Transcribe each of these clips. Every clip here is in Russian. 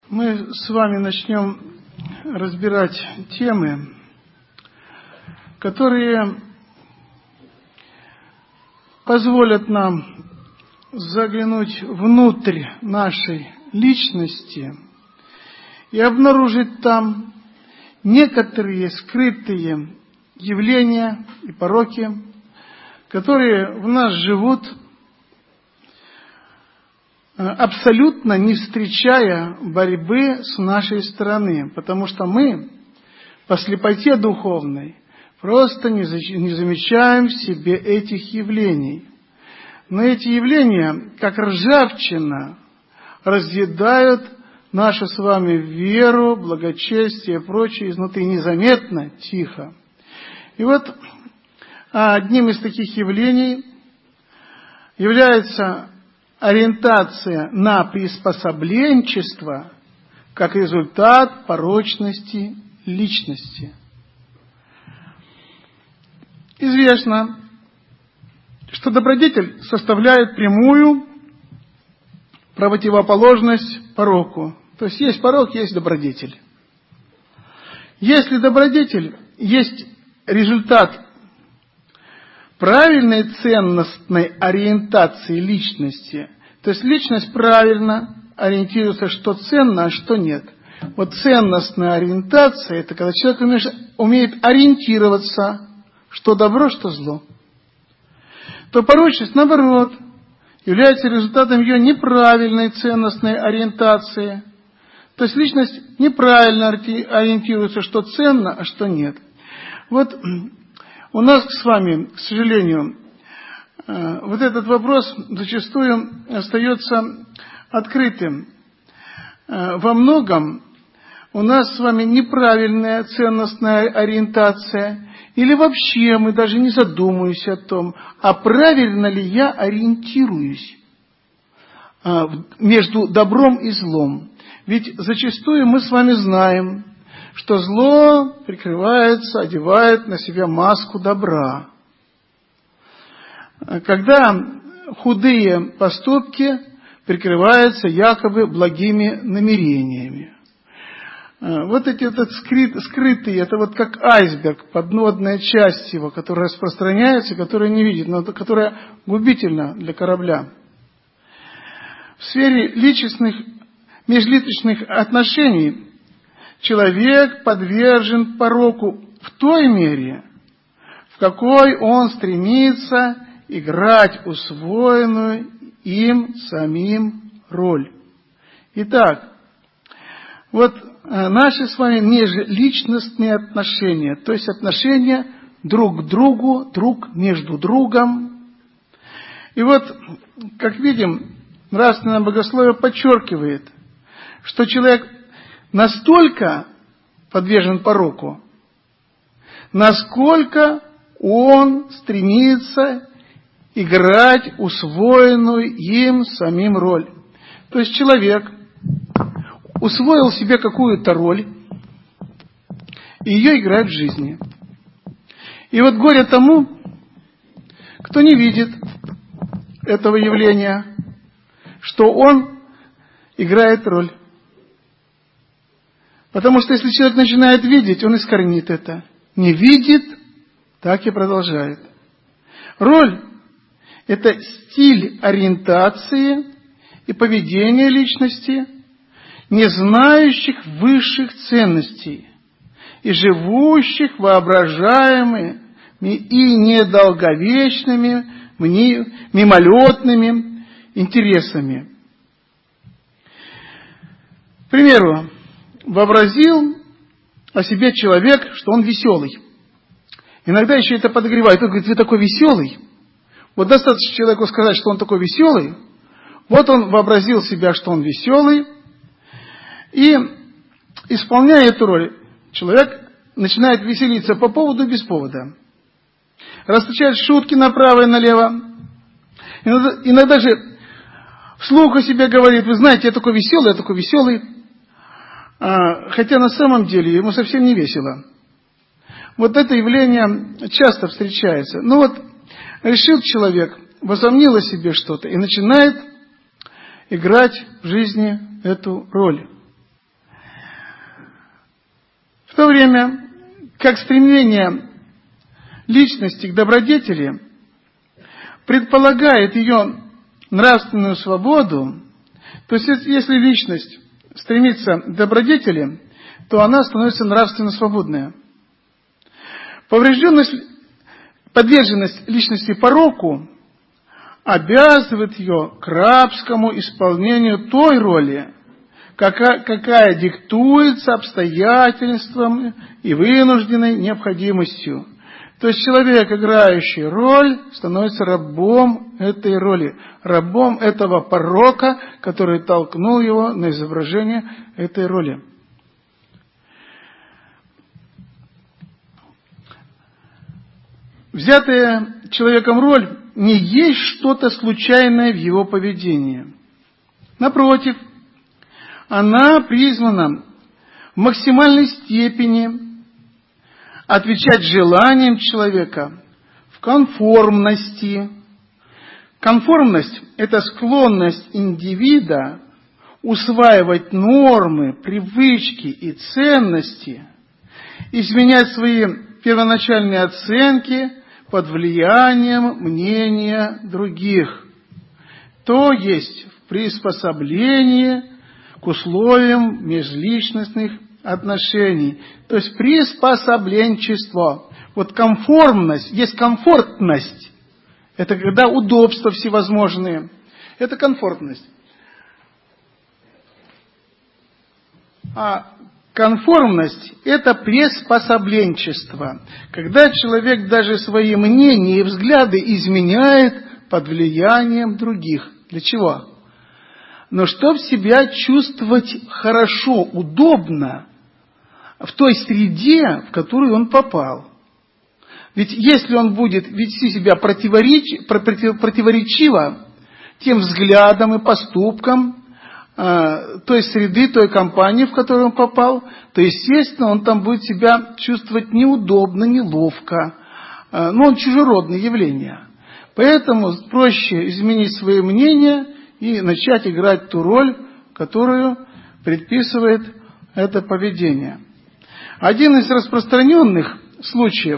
Мы с вами начнем разбирать темы, которые позволят нам заглянуть внутрь нашей личности и обнаружить там некоторые скрытые явления и пороки, которые в нас живут, абсолютно не встречая борьбы с нашей стороны, потому что мы по слепоте духовной просто не замечаем в себе этих явлений. Но эти явления, как ржавчина, разъедают нашу с вами веру, благочестие и прочее изнутри незаметно, тихо. И вот одним из таких явлений является ориентация на приспособленчество как результат порочности личности. Известно, что добродетель составляет прямую противоположность пороку. То есть есть порок, есть добродетель. Если добродетель есть результат правильной ценностной ориентации личности, то есть личность правильно ориентируется, что ценно, а что нет. Вот ценностная ориентация – это когда человек умеет ориентироваться, что добро, что зло. То порочность, наоборот, является результатом ее неправильной ценностной ориентации. То есть личность неправильно ориентируется, что ценно, а что нет. Вот у нас с вами, к сожалению, вот этот вопрос зачастую остается открытым. Во многом у нас с вами неправильная ценностная ориентация, или вообще мы даже не задумываемся о том, а правильно ли я ориентируюсь между добром и злом. Ведь зачастую мы с вами знаем, что зло прикрывается, одевает на себя маску добра. Когда худые поступки прикрываются якобы благими намерениями. Вот эти скрытые, это вот как айсберг, подводная часть его, которая распространяется, которая не видит, но которая губительна для корабля. В сфере межличностных отношений человек подвержен пороку в той мере, в какой он стремится играть усвоенную им самим роль. Итак, вот наши с вами межличностные отношения, то есть отношения друг к другу, друг между другом. И вот, как видим, нравственное богословие подчеркивает, что человек настолько подвержен пороку, насколько он стремится играть усвоенную им самим роль. То есть человек усвоил себе какую-то роль, и ее играет в жизни. И вот горе тому, кто не видит этого явления, что он играет роль. Потому что если человек начинает видеть, он искоренит это. Не видит, так и продолжает. Роль – это стиль ориентации и поведения личности, не знающих высших ценностей и живущих воображаемыми и недолговечными, мимолетными интересами. К примеру, вообразил о себе человек, что он веселый. Иногда еще это подогревает. Он говорит: вы такой веселый. Вот достаточно человеку сказать, что он такой веселый. Вот он вообразил себя, что он веселый. И, исполняя эту роль, человек начинает веселиться по поводу и без повода. Расточает шутки направо и налево. Иногда же вслух о себе говорит: вы знаете, я такой веселый. Хотя на самом деле ему совсем не весело. Вот это явление часто встречается. Ну вот, решил человек, возомнил о себе что-то и начинает играть в жизни эту роль. В то время как стремление личности к добродетели предполагает ее нравственную свободу, то есть если личность стремится к добродетели, то она становится нравственно свободная. Подверженность личности пороку обязывает ее к рабскому исполнению той роли, какая диктуется обстоятельством и вынужденной необходимостью. То есть человек, играющий роль, становится рабом этой роли, рабом этого порока, который толкнул его на изображение этой роли. Взятая человеком роль не есть что-то случайное в его поведении. Напротив, она призвана в максимальной степени отвечать желаниям человека в конформности. Конформность – это склонность индивида усваивать нормы, привычки и ценности, изменять свои первоначальные оценки под влиянием мнения других, то есть в приспособлении к условиям межличностных отношений, то есть приспособленчество. Вот конформность, есть комфортность, это когда удобства всевозможные, это комфортность. А конформность – это приспособленчество, когда человек даже свои мнения и взгляды изменяет под влиянием других. Для чего? Но чтобы себя чувствовать хорошо, удобно в той среде, в которую он попал. Ведь если он будет вести себя противоречиво тем взглядам и поступкам той среды, той компании, в которую он попал, то, естественно, он там будет себя чувствовать неудобно, неловко. Он чужеродное явление. Поэтому проще изменить свои мнения и начать играть ту роль, которую предписывает это поведение. Один из распространенных случаев.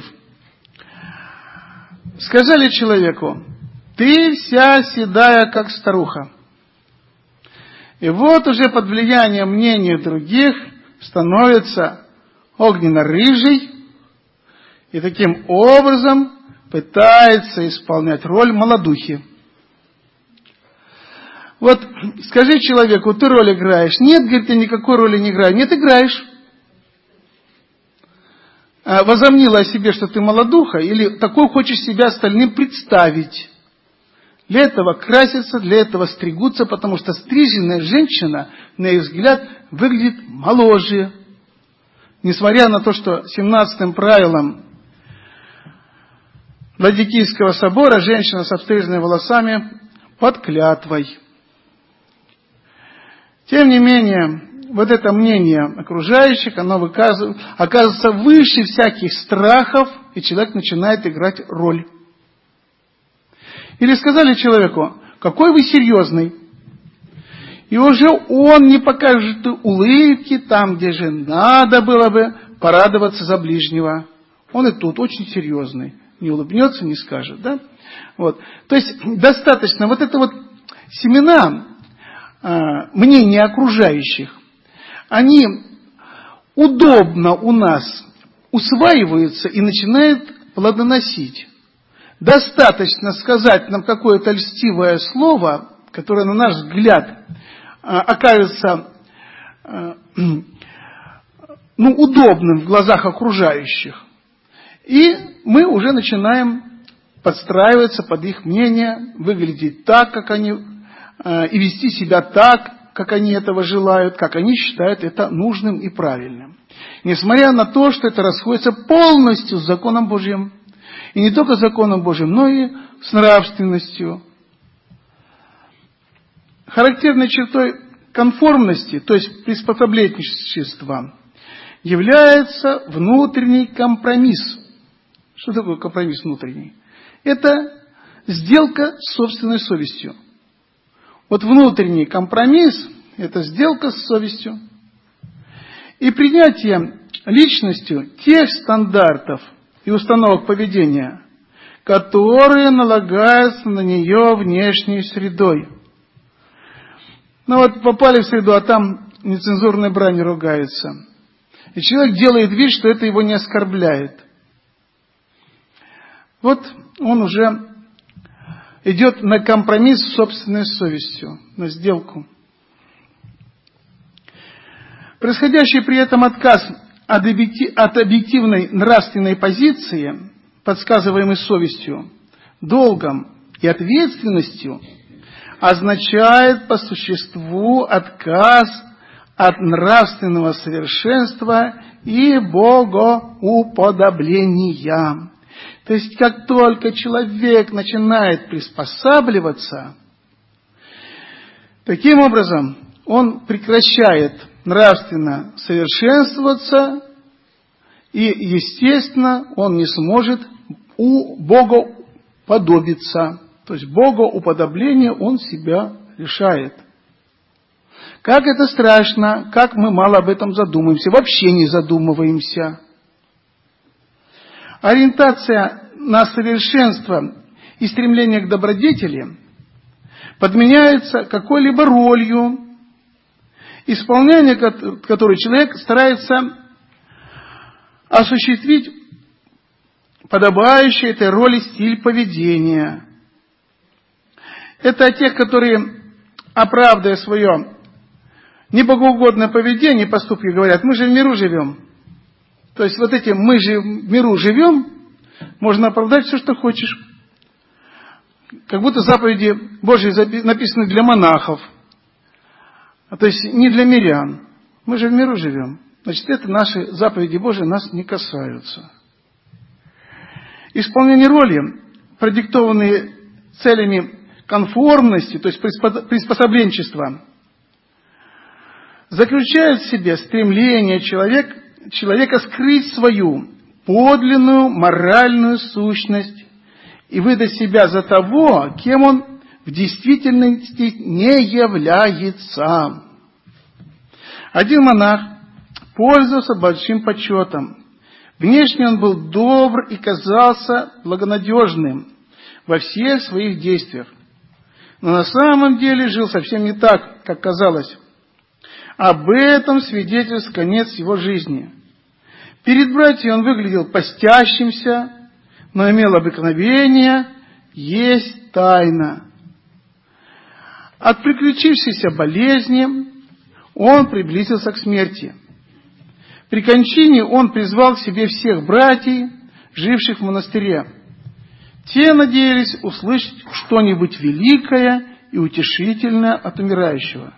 Сказали человеку: ты вся седая, как старуха. И вот уже под влиянием мнения других становится огненно-рыжий и таким образом пытается исполнять роль молодухи. Вот скажи человеку: ты роль играешь. Нет, говорит, я никакой роли не играю. Нет, играешь. Возомнила о себе, что ты молодуха, или такой хочешь себя остальным представить. Для этого красятся, для этого стригутся, потому что стриженная женщина, на их взгляд, выглядит моложе. Несмотря на то, что 17-м правилом Ладикийского собора женщина с обстриженными волосами под клятвой. Тем не менее, вот это мнение окружающих, оно оказывается выше всяких страхов, и человек начинает играть роль. Или сказали человеку: какой вы серьезный. И уже он не покажет улыбки там, где же надо было бы порадоваться за ближнего. Он и тут очень серьезный. Не улыбнется, не скажет. Да? Вот. То есть достаточно вот это вот семена мнения окружающих, они удобно у нас усваиваются и начинают плодоносить. Достаточно сказать нам какое-то льстивое слово, которое, на наш взгляд, окажется удобным в глазах окружающих. И мы уже начинаем подстраиваться под их мнение, выглядеть так, как они, и вести себя так, как они этого желают, как они считают это нужным и правильным. Несмотря на то, что это расходится полностью с законом Божьим. И не только с законом Божьим, но и с нравственностью. Характерной чертой конформности, то есть приспособленчества, является внутренний компромисс. Что такое компромисс внутренний? Это сделка с собственной совестью. Вот внутренний компромисс – это сделка с совестью. и принятие личностью тех стандартов и установок поведения, которые налагаются на нее внешней средой. Ну вот попали в среду, а там нецензурной бранью ругаются. И человек делает вид, что это его не оскорбляет. Вот он уже идет на компромисс с собственной совестью, на сделку. Происходящий при этом отказ от объективной нравственной позиции, подсказываемой совестью, долгом и ответственностью, означает по существу отказ от нравственного совершенства и богоуподобления. То есть, как только человек начинает приспосабливаться, таким образом он прекращает нравственно совершенствоваться, и, естественно, он не сможет у Бога подобиться. То есть, богоуподобление он себя лишает. Как это страшно, как мы мало об этом задумываемся, вообще не задумываемся. Ориентация на совершенство и стремление к добродетели подменяется какой-либо ролью, исполнение которой человек старается осуществить подобающий этой роли стиль поведения. Это о тех, которые, оправдывая свое небогоугодное поведение и поступки, говорят: мы же в миру живем. То есть вот эти «мы же в миру живем» можно оправдать все, что хочешь. Как будто заповеди Божьи написаны для монахов, то есть не для мирян. Мы же в миру живем. Значит, это наши заповеди Божьи нас не касаются. Исполнение роли, продиктованные целями конформности, то есть приспособленчества, заключает в себе стремление человека скрыть свою подлинную моральную сущность и выдать себя за того, кем он в действительности не является. Один монах пользовался большим почетом. Внешне он был добр и казался благонадежным во всех своих действиях. Но на самом деле жил совсем не так, как казалось. Об этом свидетельствует конец его жизни. Перед братьями он выглядел постящимся, но имел обыкновение есть тайно. От приключившейся болезни он приблизился к смерти. При кончине он призвал к себе всех братьев, живших в монастыре. Те надеялись услышать что-нибудь великое и утешительное от умирающего.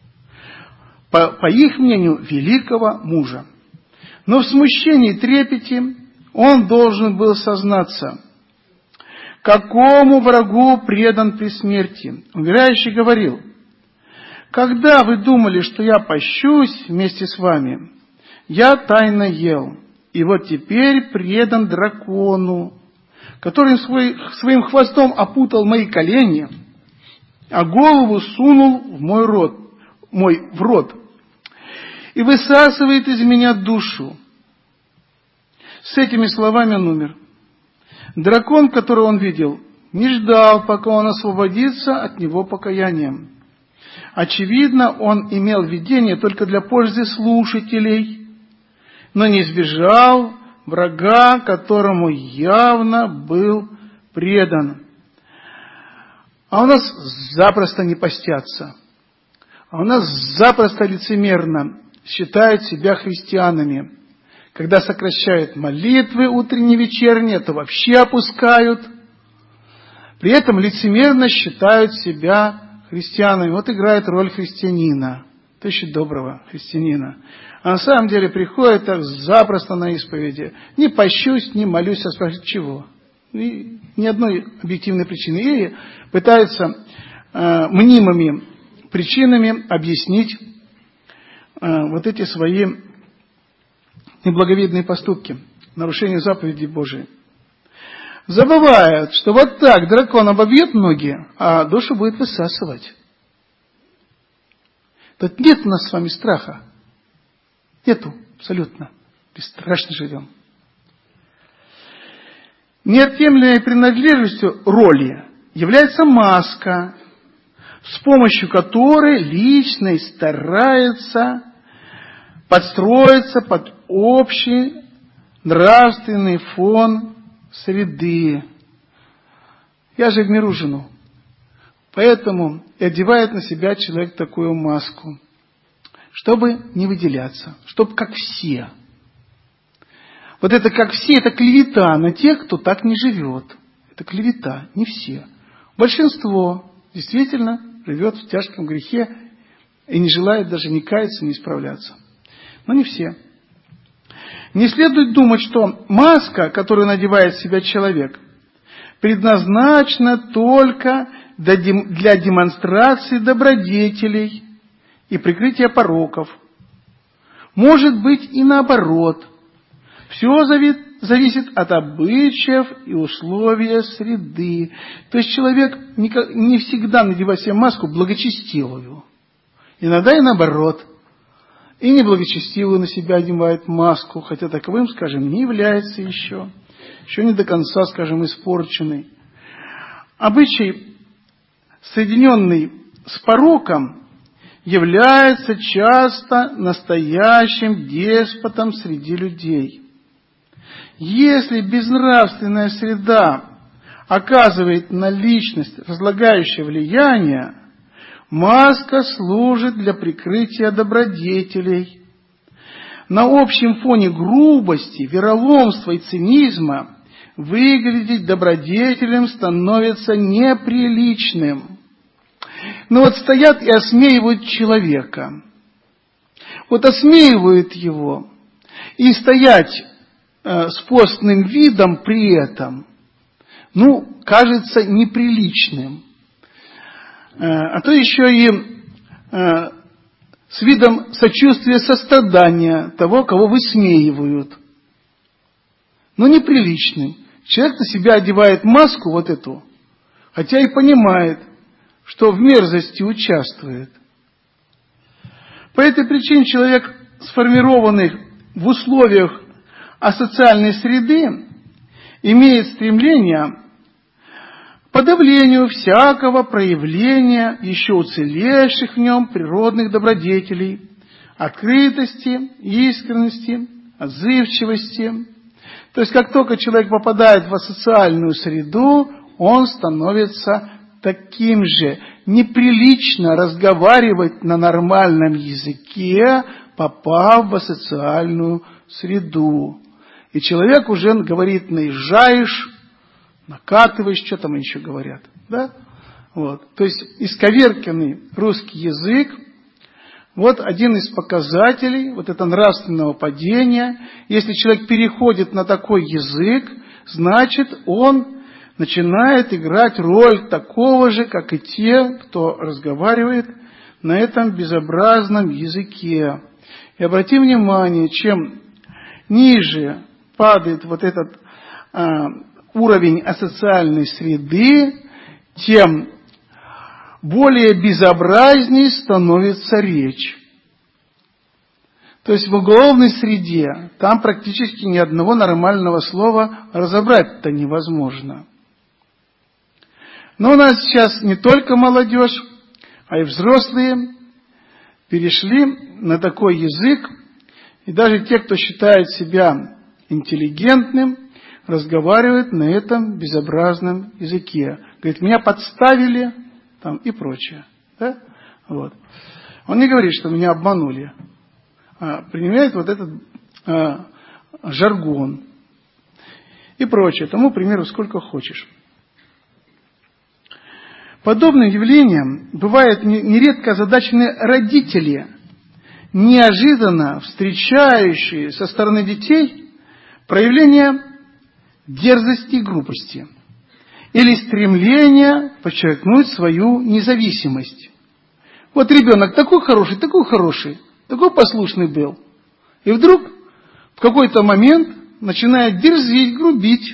По их мнению, великого мужа. Но в смущении и трепете он должен был сознаться, какому врагу предан при смерти. Умирающий говорил: когда вы думали, что я пощусь вместе с вами, я тайно ел, и вот теперь предан дракону, который своим хвостом опутал мои колени, а голову сунул в мой рот, и высасывает из меня душу. С этими словами он умер. Дракон, которого он видел, не ждал, пока он освободится от него покаянием. Очевидно, он имел видение только для пользы слушателей, но не избежал врага, которому явно был предан. А у нас запросто не постятся. А у нас запросто лицемерно считают себя христианами. Когда сокращают молитвы утренние, вечерние, то вообще опускают. При этом лицемерно считают себя христианами. Вот играет роль христианина. То еще доброго христианина. А на самом деле приходит так запросто на исповеди. Не пощусь, не молюсь, а спрашивают, чего? И ни одной объективной причины. И пытаются мнимыми причинами объяснить вот эти свои неблаговидные поступки, нарушение заповедей Божией. Забывают, что вот так дракон обобьет ноги, а душу будет высасывать. Тут нет у нас с вами страха. Нету абсолютно. Бесстрашно живем. Неотъемлемой принадлежностью роли является маска, с помощью которой личность старается подстроиться под общий нравственный фон среды. Я же в миру живу. Поэтому и одевает на себя человек такую маску, чтобы не выделяться, чтобы как все. Вот это как все, это клевета на тех, кто так не живет. Это клевета, не все. Большинство действительно живет в тяжком грехе и не желает даже не каяться, не исправляться. Но не все. Не следует думать, что маска, которую надевает в себя человек, предназначена только для демонстрации добродетелей и прикрытия пороков. Может быть и наоборот. Все зависит от обычаев и условий среды. То есть человек не всегда надевает себе маску благочестивую. Иногда и наоборот. И неблагочестивую на себя одевает маску, хотя таковым, скажем, не является еще. Еще не до конца, скажем, испорченный. Обычай, соединенный с пороком, является часто настоящим деспотом среди людей. Если безнравственная среда оказывает на личность разлагающее влияние, маска служит для прикрытия добродетелей. На общем фоне грубости, вероломства и цинизма выглядеть добродетелем становится неприличным. Но вот стоят и осмеивают человека. Вот осмеивают его. И стоять с постным видом при этом, кажется неприличным. А то еще и с видом сочувствия, сострадания того, кого высмеивают. Неприличным. Человек на себя одевает маску вот эту, хотя и понимает, что в мерзости участвует. По этой причине человек, сформированный в условиях асоциальной среды, имеет стремление к подавлению всякого проявления еще уцелевших в нем природных добродетелей, открытости, искренности, отзывчивости. То есть, как только человек попадает в асоциальную среду, он становится таким же. Неприлично разговаривать на нормальном языке, попав в асоциальную среду. И человек уже говорит, наезжаешь, накатываешь, что там еще говорят. Да? Вот. То есть, исковерканный русский язык, вот один из показателей вот этого нравственного падения. Если человек переходит на такой язык, значит, он начинает играть роль такого же, как и те, кто разговаривает на этом безобразном языке. И обратим внимание, чем ниже падает вот этот уровень асоциальной среды, тем более безобразней становится речь. То есть в уголовной среде там практически ни одного нормального слова разобрать-то невозможно. Но у нас сейчас не только молодежь, а и взрослые перешли на такой язык, и даже те, кто считает себя интеллигентным, разговаривают на этом безобразном языке. Говорит, меня подставили там, и прочее. Да? Вот. Он не говорит, что меня обманули, а применяет вот этот жаргон и прочее. Тому, к примеру, сколько хочешь. Подобным явлением бывают нередко озадачены родители, неожиданно встречающие со стороны детей проявление дерзости и грубости или стремление подчеркнуть свою независимость. Вот ребенок такой хороший, такой послушный был. И вдруг в какой-то момент начинает дерзить, грубить,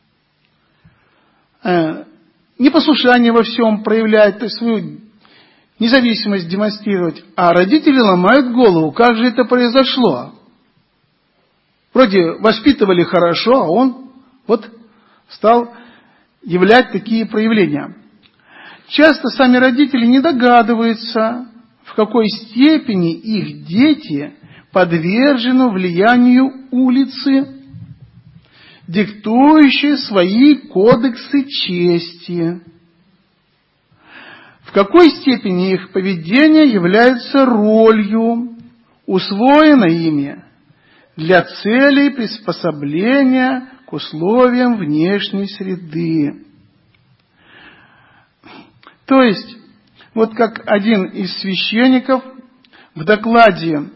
непослушание во всем проявляет, то есть свою независимость демонстрировать, а родители ломают голову, как же это произошло. Вроде воспитывали хорошо, а он вот стал являть такие проявления. Часто сами родители не догадываются, в какой степени их дети подвержены влиянию улицы, диктующей свои кодексы чести. В какой степени их поведение является ролью, усвоенной ими для целей приспособления к условиям внешней среды. То есть, вот как один из священников в докладе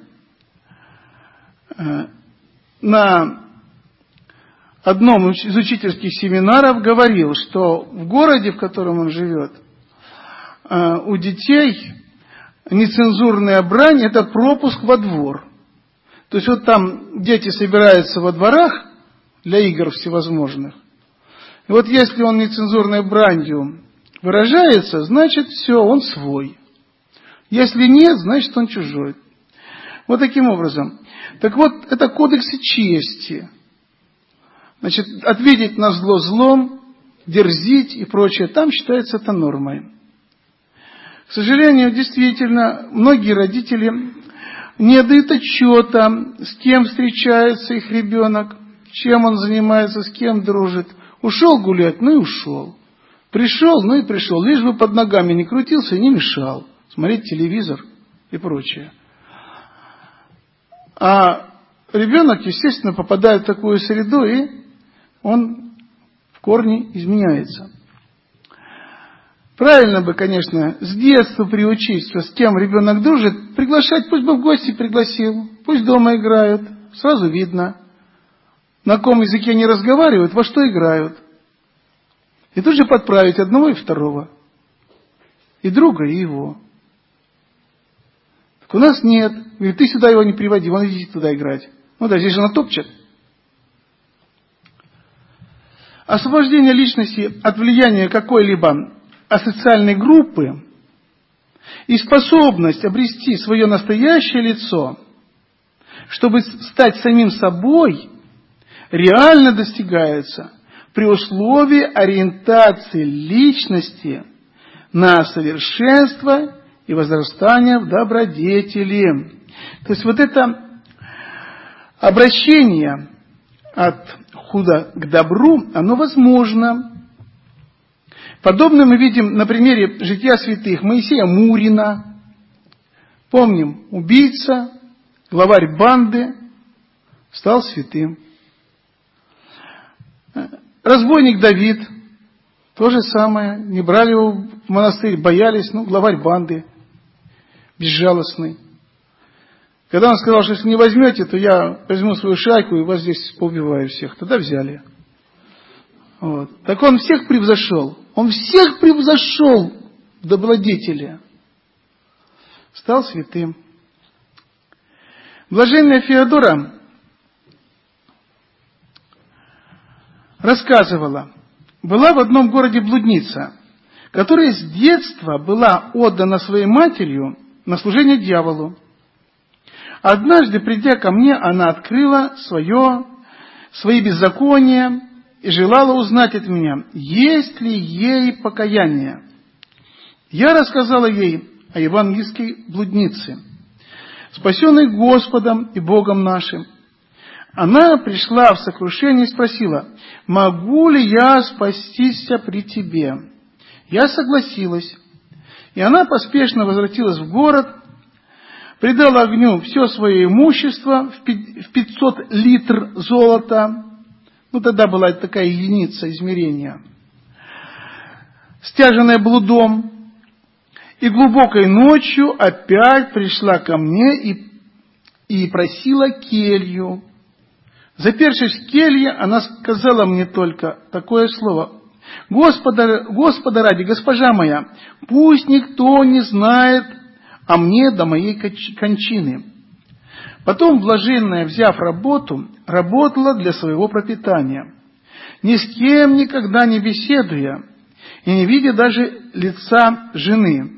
на одном из учительских семинаров говорил, что в городе, в котором он живет, у детей нецензурная брань – это пропуск во двор. То есть вот там дети собираются во дворах для игр всевозможных. И вот если он нецензурной бранью выражается, значит все, он свой. Если нет, значит он чужой. Вот таким образом. Так вот, это кодексы чести. Значит, ответить на зло злом, дерзить и прочее, там считается это нормой. К сожалению, действительно, многие родители не дают отчета, с кем встречается их ребенок, чем он занимается, с кем дружит. Ушел гулять, ну и ушел. Пришел, ну и пришел. Лишь бы под ногами не крутился и не мешал смотреть телевизор и прочее. А ребенок, естественно, попадает в такую среду, и он в корне изменяется. Правильно бы, конечно, с детства приучить, что с кем ребенок дружит, приглашать, пусть бы в гости пригласил, пусть дома играют, сразу видно, на каком языке они разговаривают, во что играют. И тут же подправить одного и второго, и друга, и его. Так у нас нет. Говорит, ты сюда его не приводи, вон идите туда играть. Ну да, здесь же она топчет. Освобождение личности от влияния какой-либо асоциальной группы и способность обрести свое настоящее лицо, чтобы стать самим собой, реально достигается при условии ориентации личности на совершенство и возрастание в добродетели. То есть вот это обращение от худа к добру, оно возможно. Подобное мы видим на примере жития святых Моисея Мурина. Помним, убийца, главарь банды, стал святым. Разбойник Давид, то же самое, не брали его в монастырь, боялись, главарь банды, безжалостный. Когда он сказал, что если не возьмете, то я возьму свою шайку и вас здесь поубиваю всех. Тогда взяли. Вот. Так он всех превзошел. Он всех превзошел в добродетели. Стал святым. Блаженная Феодора рассказывала, была в одном городе блудница, которая с детства была отдана своей матерью на служение дьяволу. Однажды, придя ко мне, она открыла свои беззакония и желала узнать от меня, есть ли ей покаяние. Я рассказала ей о евангельской блуднице, спасенной Господом и Богом нашим. Она пришла в сокрушение и спросила, могу ли я спастись при тебе? Я согласилась. И она поспешно возвратилась в город, предала огню все свое имущество в 500 литр золота. Тогда была такая единица измерения. Стяженная блудом. И глубокой ночью опять пришла ко мне и просила келью. Запершись в келье, она сказала мне только такое слово. Господа ради, госпожа моя, пусть никто не знает о мне до моей кончины. Потом блаженная, взяв работу, работала для своего пропитания, ни с кем никогда не беседуя и не видя даже лица жены.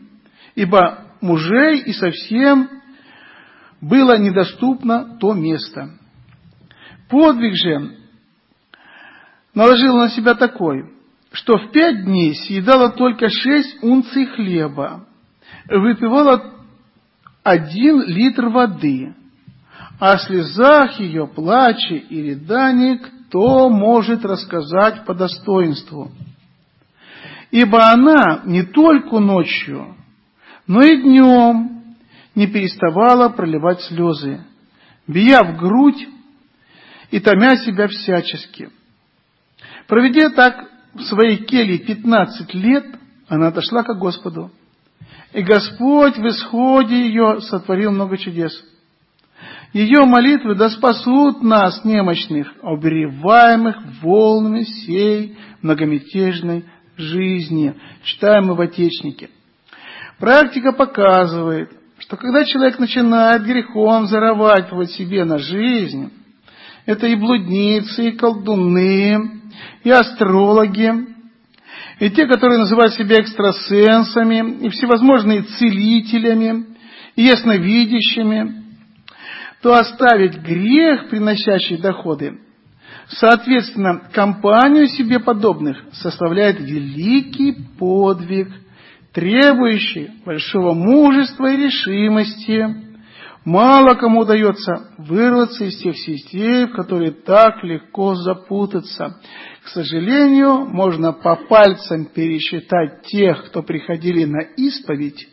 ибо мужей и совсем было недоступно то место. Подвиг же наложила на себя такой, что в 5 дней съедала только 6 унций хлеба, выпивала 1 литр воды, а о слезах ее, плаче и рыдании кто может рассказать по достоинству? Ибо она не только ночью, но и днем не переставала проливать слезы, бия в грудь и томя себя всячески. Проведя так в своей келье 15 лет, она отошла к Господу. И Господь в исходе ее сотворил много чудес. Ее молитвы да спасут нас, немощных, обуреваемых волнами сей многомятежной жизни. Читаем мы в Отечнике. Практика показывает, что когда человек начинает грехом зарабатывать себе на жизнь, это и блудницы, и колдуны, и астрологи, и те, которые называют себя экстрасенсами, и всевозможные целителями, и ясновидящими, то оставить грех, приносящий доходы, соответственно, компанию себе подобных, составляет великий подвиг, требующий большого мужества и решимости. Мало кому удается вырваться из тех сетей, в которые так легко запутаться. К сожалению, можно по пальцам пересчитать тех, кто приходили на исповедь,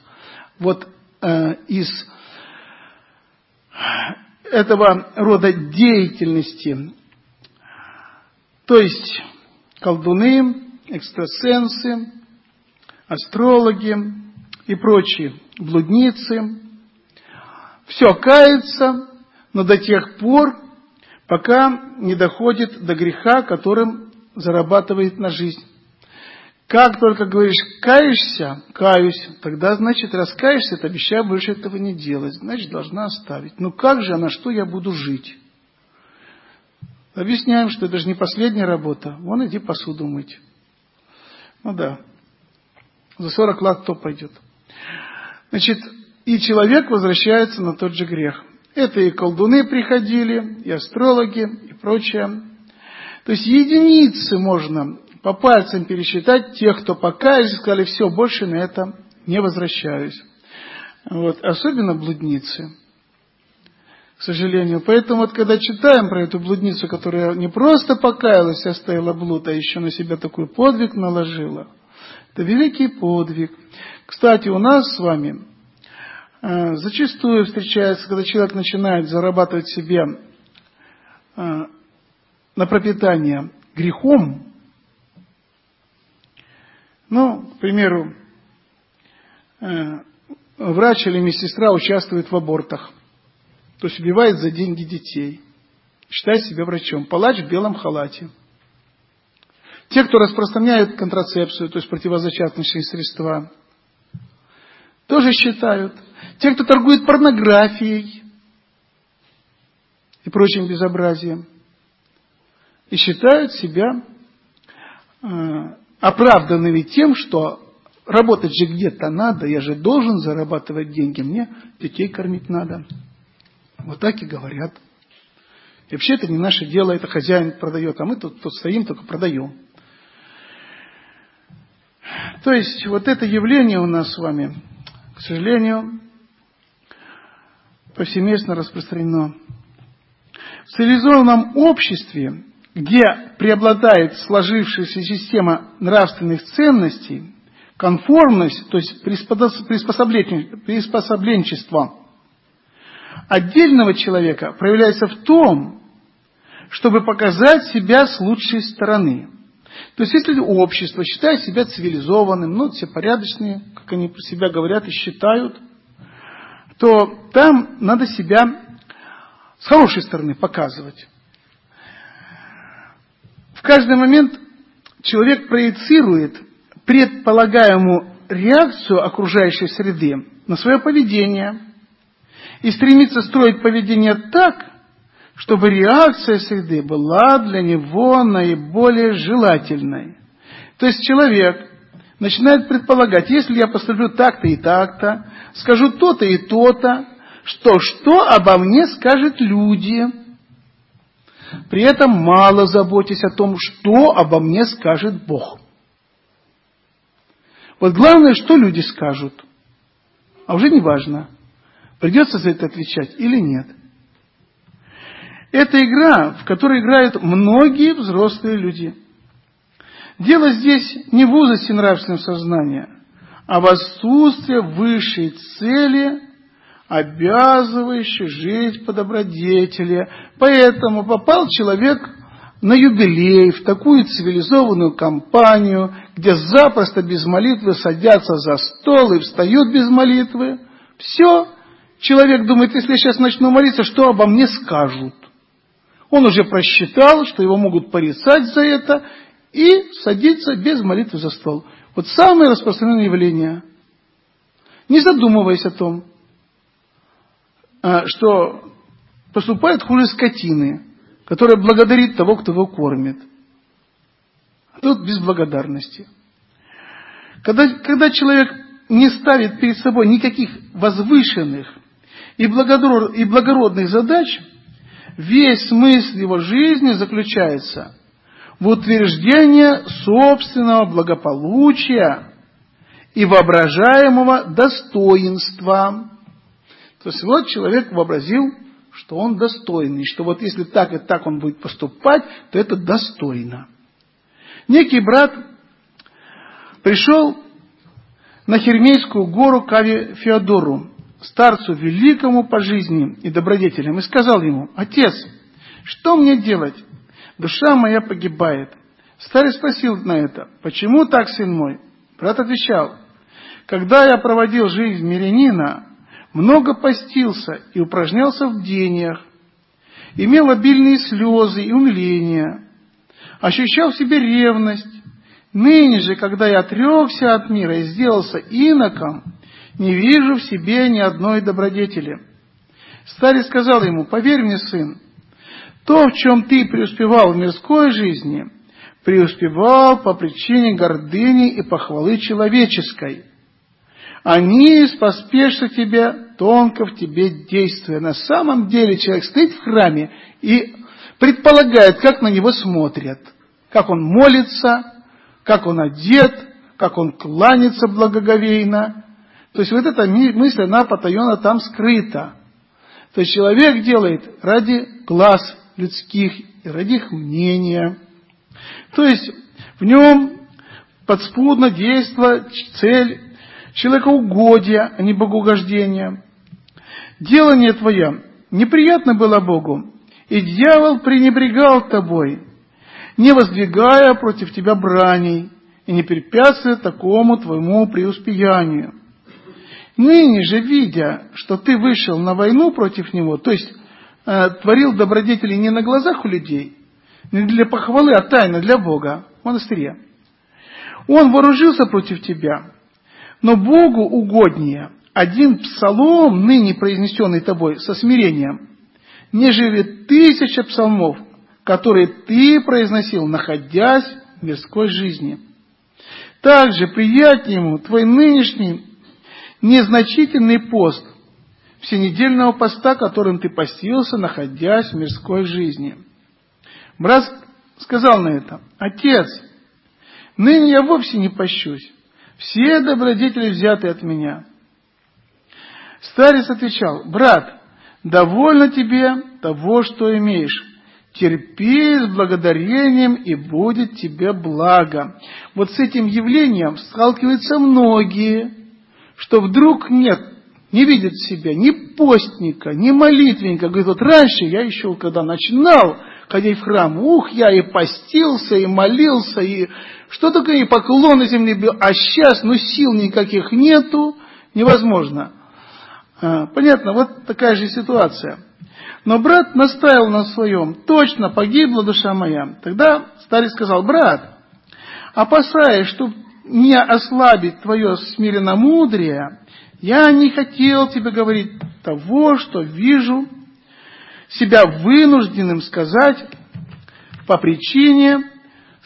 из этого рода деятельности. То есть колдуны, экстрасенсы, астрологи и прочие блудницы. Все кается, но до тех пор, пока не доходит до греха, которым зарабатывает на жизнь. Как только говоришь «каешься», «каюсь», тогда, значит, раскаешься, ты обещаю больше этого не делать, значит, должна оставить. Ну как же, а на что я буду жить? Объясняем, что это же не последняя работа. Вон иди посуду мыть. Ну да, за 40 лат кто пойдет? Значит, и человек возвращается на тот же грех. Это и колдуны приходили, и астрологи, и прочее. То есть единицы можно по пальцам пересчитать тех, кто покаялись и сказали, все, больше на это не возвращаюсь. Особенно блудницы, к сожалению. Поэтому когда читаем про эту блудницу, которая не просто покаялась и оставила блуд, а еще на себя такой подвиг наложила, это великий подвиг. Кстати, у нас с вами зачастую встречается, когда человек начинает зарабатывать себе на пропитание грехом. К примеру, врач или медсестра участвует в абортах, то есть убивает за деньги детей, считает себя врачом, палач в белом халате. Те, кто распространяет контрацепцию, то есть противозачаточные средства, тоже считают. Те, кто торгует порнографией и прочим безобразием, и считают себя оправданными тем, что работать же где-то надо, я же должен зарабатывать деньги, мне детей кормить надо. Вот так и говорят. И вообще это не наше дело, это хозяин продает, а мы тут стоим, только продаем. То есть это явление у нас с вами, к сожалению, повсеместно распространено. В цивилизованном обществе, где преобладает сложившаяся система нравственных ценностей, конформность, то есть приспособленчество отдельного человека проявляется в том, чтобы показать себя с лучшей стороны. То есть, если общество считает себя цивилизованным, все порядочные, как они про себя говорят и считают, то там надо себя с хорошей стороны показывать. В каждый момент человек проецирует предполагаемую реакцию окружающей среды на свое поведение и стремится строить поведение так, чтобы реакция среды была для него наиболее желательной. То есть человек начинает предполагать, если я поступлю так-то и так-то, скажу то-то и то-то, что обо мне скажут люди. При этом мало заботясь о том, что обо мне скажет Бог. Вот главное, что люди скажут. А уже не важно, придется за это отвечать или нет. Это игра, в которой играют многие взрослые люди. Дело здесь не в узости нравственного сознания, а в отсутствии высшей цели, обязывающей жить по добродетели. Поэтому попал человек на юбилей, в такую цивилизованную компанию, где запросто без молитвы садятся за стол и встают без молитвы. Все. Человек думает, если я сейчас начну молиться, что обо мне скажут? Он уже просчитал, что его могут порицать за это, и садится без молитвы за стол. Вот самое распространенное явление. Не задумываясь о том, что поступает хуже скотины, которая благодарит того, кто его кормит. Тут без благодарности. Когда человек не ставит перед собой никаких возвышенных и благородных задач, весь смысл его жизни заключается в утверждении собственного благополучия и воображаемого достоинства. То есть вот человек вообразил, что он достойный, что вот если так и так он будет поступать, то это достойно. Некий брат пришел на Хермейскую гору к Аве Феодору, старцу великому по жизни и добродетелям, и сказал ему: «Отец, что мне делать? Душа моя погибает». Старец спросил на это: «Почему так, сын мой?» Брат отвечал: «Когда я проводил жизнь мирянина, много постился и упражнялся в бдениях, имел обильные слезы и умиления, ощущал в себе ревность. Ныне же, когда я отрекся от мира и сделался иноком, не вижу в себе ни одной добродетели». Старец сказал ему: «Поверь мне, сын, то, в чем ты преуспевал в мирской жизни, преуспевал по причине гордыни и похвалы человеческой. Они споспешат тебе, тонко в тебе действуя». На самом деле человек стоит в храме и предполагает, как на него смотрят, как он молится, как он одет, как он кланяется благоговейно. То есть вот эта мысль, она потаенно там скрыта. То есть человек делает ради глаз людских и ради их мнения. То есть в нем подспудно действует цель человекоугодия, а не богоугождения. Делание твое неприятно было Богу, и дьявол пренебрегал тобой, не воздвигая против тебя браней и не препятствуя такому твоему преуспеянию. Ныне же, видя, что ты вышел на войну против него, то есть творил добродетели не на глазах у людей, не для похвалы, а тайно для Бога в монастыре, он вооружился против тебя. Но Богу угоднее один псалом, ныне произнесенный тобой со смирением, нежели 1000 псалмов, которые ты произносил, находясь в мирской жизни. Также приятнее ему твой нынешний незначительный пост всенедельного поста, которым ты постился, находясь в мирской жизни. Брат сказал на это: «Отец, ныне я вовсе не пощусь, все добродетели взяты от меня». Старец отвечал: «Брат, довольно тебе того, что имеешь. Терпи с благодарением, и будет тебе благо». Вот с этим явлением сталкиваются многие, что вдруг не видят себя ни постника, ни молитвенника. Говорит, вот раньше я еще, когда начинал ходить в храм, я и постился, и молился, и что такое, и поклоны земли бил, а сейчас, сил никаких нету, невозможно. Понятно, вот такая же ситуация. Но брат настаивал на своем: точно погибла душа моя. Тогда старец сказал: «Брат, опасаясь, чтобы не ослабить твое смиренномудрие, я не хотел тебе говорить того, что вижу себя вынужденным сказать по причине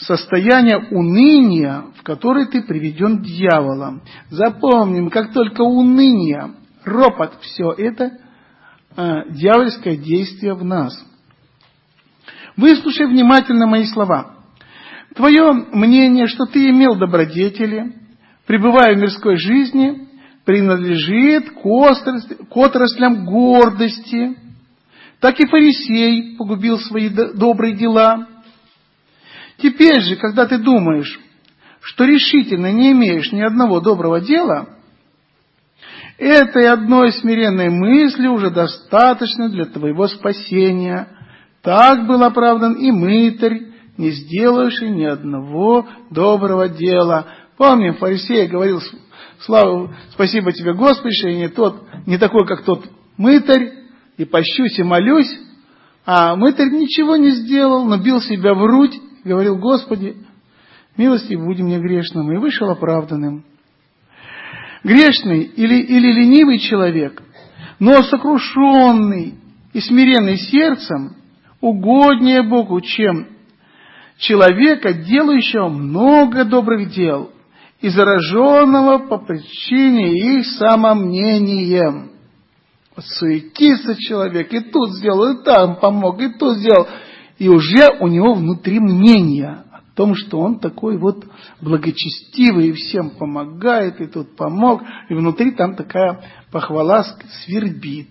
в состояние уныния, в которое ты приведен дьяволом. Запомним, как только уныние, ропот, все это дьявольское действие в нас. Выслушай внимательно мои слова. Твое мнение, что ты имел добродетели, пребывая в мирской жизни, принадлежит к отраслям гордости. Так и фарисей погубил свои добрые дела. Теперь же, когда ты думаешь, что решительно не имеешь ни одного доброго дела, этой одной смиренной мысли уже достаточно для твоего спасения. Так был оправдан и мытарь, не сделавший ни одного доброго дела. Помним, фарисей говорил: спасибо тебе, Господи, что я не такой, как тот мытарь, и пощусь и молюсь. А мытарь ничего не сделал, но бил себя в грудь, говорил: Господи, милости буди мне грешному, и вышел оправданным. Грешный или ленивый человек, но сокрушенный и смиренный сердцем, угоднее Богу, чем человека, делающего много добрых дел и зараженного по причине их самомнением. Суетится человек, и тут сделал, и там помог, и тут сделал, и уже у него внутри мнение о том, что он такой вот благочестивый, и всем помогает, и тут помог, и внутри там такая похвала свербит.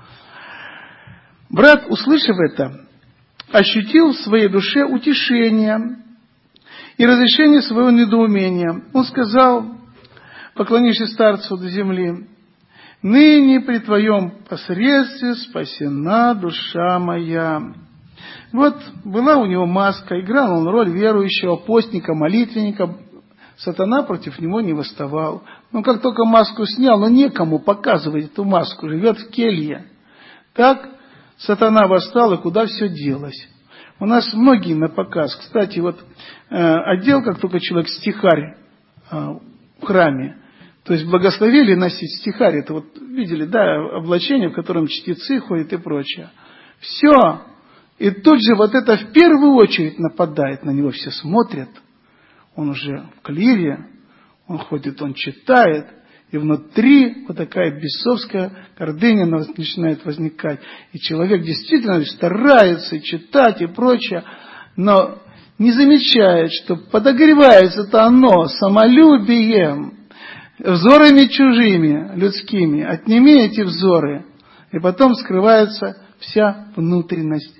Брат, услышав это, ощутил в своей душе утешение и разрешение своего недоумения. Он сказал, поклонившись старцу до земли: «Ныне при Твоем посредстве спасена душа моя». Вот была у него маска, играл он роль верующего, постника, молитвенника. Сатана против него не восставал. Но как только маску снял, но некому показывать эту маску, живет в келье. Так сатана восстал, и куда все делось? У нас многие на показ. Кстати, вот одел, как только человек, стихарь в храме. То есть благословили носить стихарь. Это вот видели, да, облачение, в котором чтецы ходят и прочее. Все. И тут же вот это в первую очередь нападает на него. Все смотрят. Он уже в клире. Он ходит, он читает. И внутри вот такая бесовская гордыня начинает возникать. И человек действительно старается читать и прочее. Но не замечает, что подогревается-то оно самолюбием, взорами чужими, людскими. Отними эти взоры, и потом скрывается вся внутренность.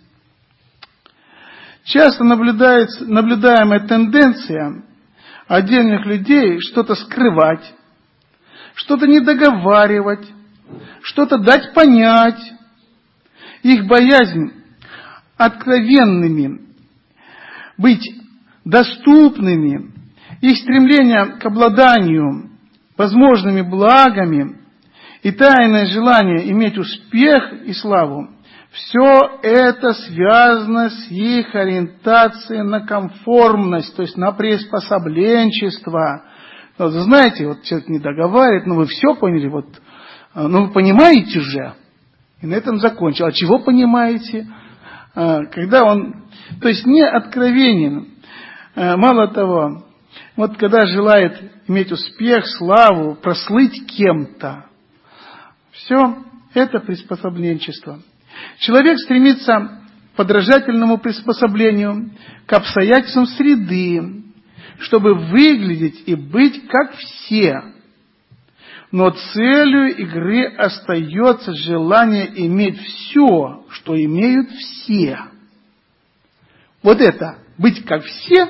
Часто наблюдаемая тенденция отдельных людей что-то скрывать, что-то недоговаривать, что-то дать понять. Их боязнь откровенными, быть доступными, их стремление к обладанию возможными благами и тайное желание иметь успех и славу, все это связано с их ориентацией на конформность, то есть на приспособленчество. Вот, знаете, вот человек не договаривает, но вы все поняли, вот, ну вы понимаете же, и на этом закончил. А чего понимаете? Когда он, то есть не откровенен, мало того, вот когда желает иметь успех, славу, прослыть кем-то, все это приспособленчество. Человек стремится к подражательному приспособлению, к обстоятельствам среды, чтобы выглядеть и быть как все. Но целью игры остается желание иметь все, что имеют все. Вот это, быть как все,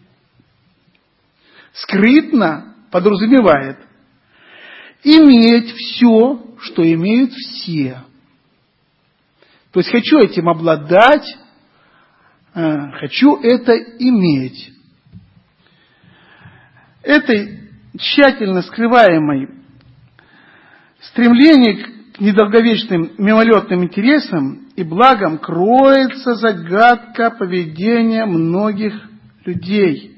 скрытно подразумевает иметь все, что имеют все. То есть хочу этим обладать, хочу это иметь. Этой тщательно скрываемой стремление к недолговечным мимолетным интересам и благам кроется загадка поведения многих людей.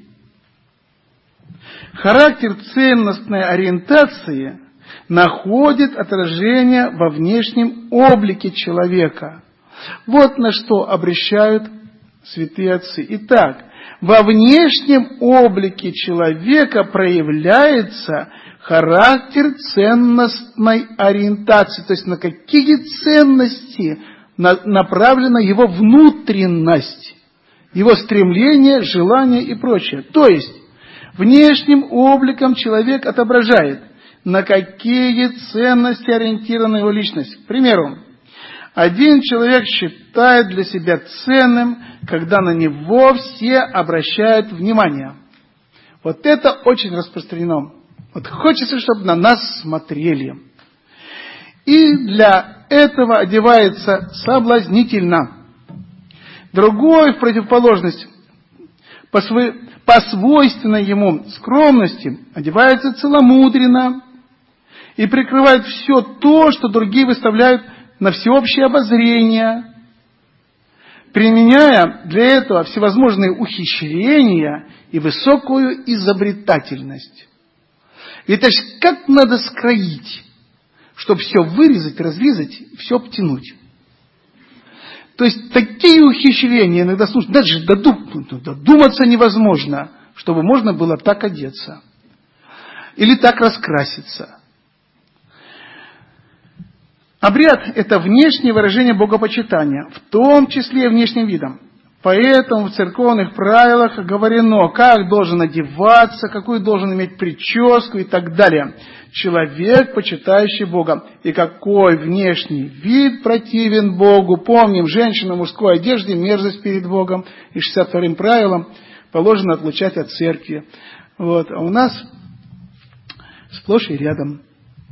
Характер ценностной ориентации находит отражение во внешнем облике человека. Вот на что обращают святые отцы. Итак, во внешнем облике человека проявляется характер ценностной ориентации, то есть на какие ценности направлена его внутренность, его стремление, желание и прочее. То есть внешним обликом человек отображает, на какие ценности ориентирована его личность. К примеру, один человек считает для себя ценным, когда на него все обращают внимание. Вот это очень распространено. Вот хочется, чтобы на нас смотрели. И для этого одевается соблазнительно. Другой, в противоположность, по свойственной ему скромности, одевается целомудренно и прикрывает все то, что другие выставляют на всеобщее обозрение, применяя для этого всевозможные ухищрения и высокую изобретательность. Это ж как надо скроить, чтобы все вырезать, разрезать, все обтянуть. То есть такие ухищрения иногда слушают, даже додуматься невозможно, чтобы можно было так одеться или так раскраситься. Обряд – это внешнее выражение богопочитания, в том числе и внешним видом. Поэтому в церковных правилах говорено, как должен одеваться, какую должен иметь прическу и так далее. Человек, почитающий Бога. И какой внешний вид противен Богу. Помним, женщина в мужской одежде – мерзость перед Богом. И 62-м правилом положено отлучать от церкви. Вот. А у нас сплошь и рядом.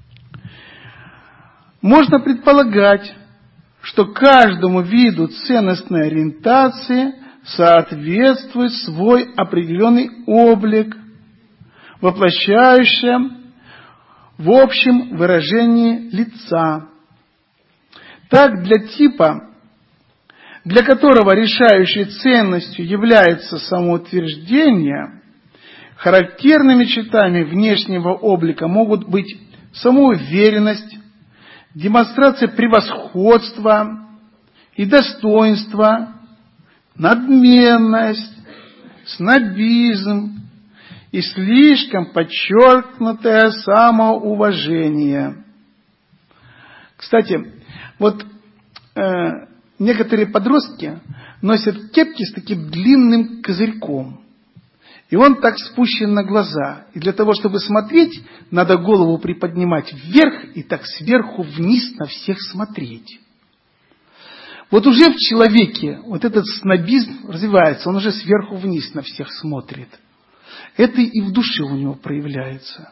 Можно предполагать, что каждому виду ценностной ориентации соответствует свой определенный облик, воплощающий в общем выражении лица. Так, для типа, для которого решающей ценностью является самоутверждение, характерными чертами внешнего облика могут быть самоуверенность, демонстрация превосходства и достоинства, надменность, снобизм и слишком подчеркнутое самоуважение. Кстати, вот некоторые подростки носят кепки с таким длинным козырьком. И он так спущен на глаза. И для того, чтобы смотреть, надо голову приподнимать вверх и так сверху вниз на всех смотреть. Вот уже в человеке вот этот снобизм развивается, он уже сверху вниз на всех смотрит. Это и в душе у него проявляется.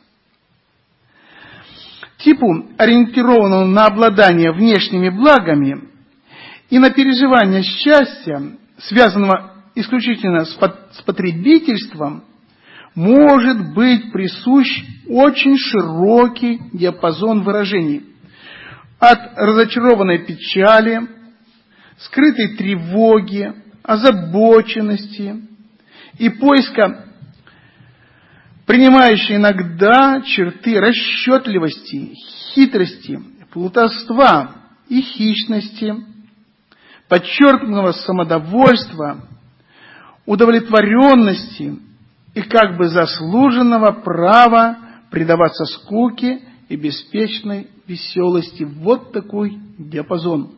Типу, ориентированному на обладание внешними благами и на переживание счастья, связанного исключительно с потребительством, может быть присущ очень широкий диапазон выражений. От разочарованной печали, скрытой тревоги, озабоченности и поиска, принимающей иногда черты расчетливости, хитрости, плутовства и хищности, подчеркнутого самодовольства, удовлетворенности и как бы заслуженного права предаваться скуке и беспечной веселости. Вот такой диапазон.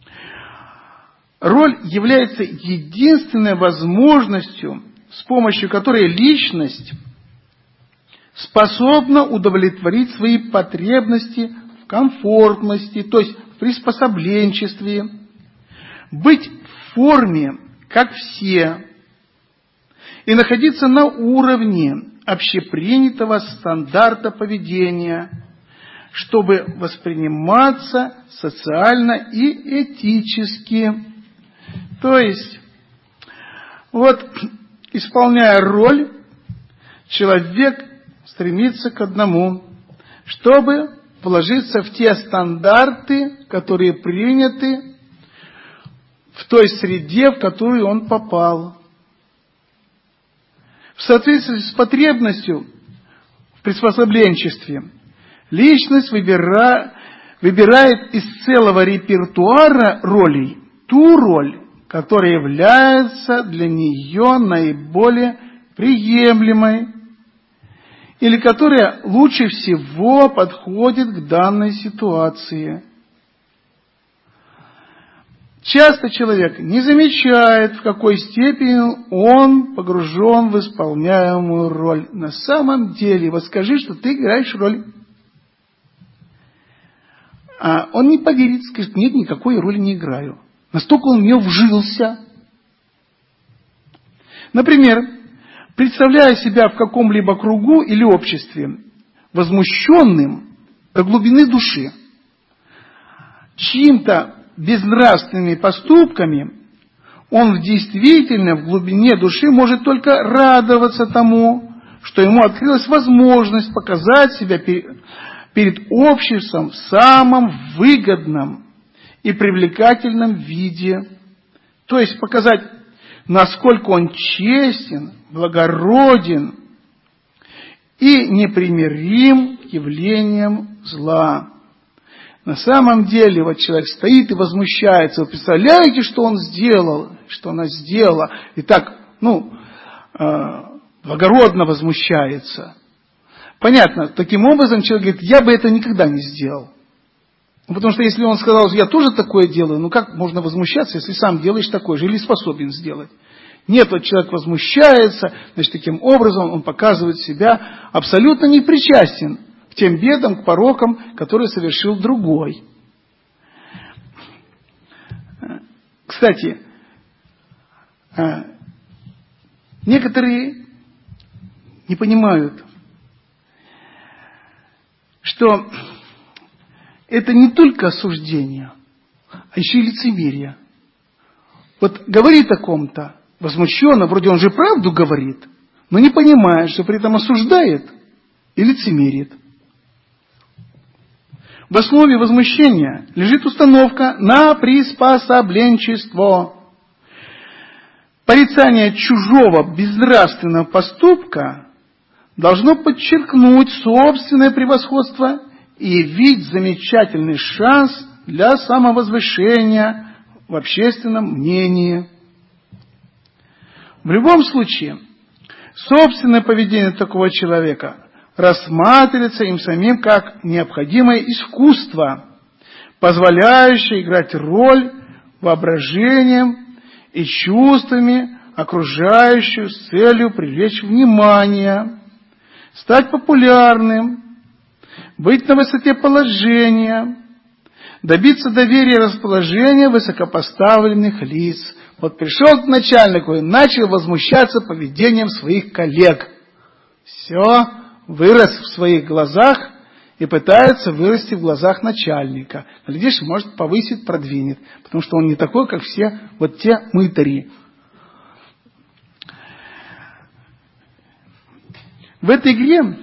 Роль является единственной возможностью, с помощью которой личность способна удовлетворить свои потребности в комфортности, то есть в приспособленчестве, быть в форме, как все, и находиться на уровне общепринятого стандарта поведения, чтобы восприниматься социально и этически. То есть, вот, исполняя роль, человек стремится к одному, чтобы вложиться в те стандарты, которые приняты в той среде, в которую он попал. В соответствии с потребностью в приспособленчестве личность выбирает из целого репертуара ролей ту роль, которая является для нее наиболее приемлемой или которая лучше всего подходит к данной ситуации. Часто человек не замечает, в какой степени он погружен в исполняемую роль. На самом деле, вот скажи, что ты играешь роль. А он не поверит, скажет, нет, никакой роли не играю. Настолько он в нее вжился. Например, представляя себя в каком-либо кругу или обществе, возмущенным до глубины души, чьим-то безнравственными поступками, он действительно в глубине души может только радоваться тому, что ему открылась возможность показать себя перед обществом в самом выгодном и привлекательном виде. То есть показать, насколько он честен, благороден и непримирим к явлениям зла. На самом деле, вот человек стоит и возмущается. Вы представляете, что он сделал, что она сделала? И так, благородно возмущается. Понятно, таким образом человек говорит, я бы это никогда не сделал. Потому что если он сказал, я тоже такое делаю, как можно возмущаться, если сам делаешь такое же или способен сделать? Нет, вот человек возмущается, значит, таким образом он показывает себя абсолютно непричастен к тем бедам, к порокам, которые совершил другой. Кстати, некоторые не понимают, что это не только осуждение, а еще и лицемерие. Вот говорит о ком-то возмущенно, вроде он же правду говорит, но не понимает, что при этом осуждает и лицемерит. В основе возмущения лежит установка на приспособленчество. Порицание чужого безнравственного поступка должно подчеркнуть собственное превосходство и явить замечательный шанс для самовозвышения в общественном мнении. В любом случае, собственное поведение такого человека рассматривается им самим как необходимое искусство, позволяющее играть роль воображением и чувствами окружающую с целью привлечь внимание, стать популярным, быть на высоте положения, добиться доверия и расположения высокопоставленных лиц. Вот пришел к начальнику и начал возмущаться поведением своих коллег. Все, вырос в своих глазах и пытается вырасти в глазах начальника. Глядишь, может, повысит, продвинет, потому что он не такой, как все вот те мытари. В этой игре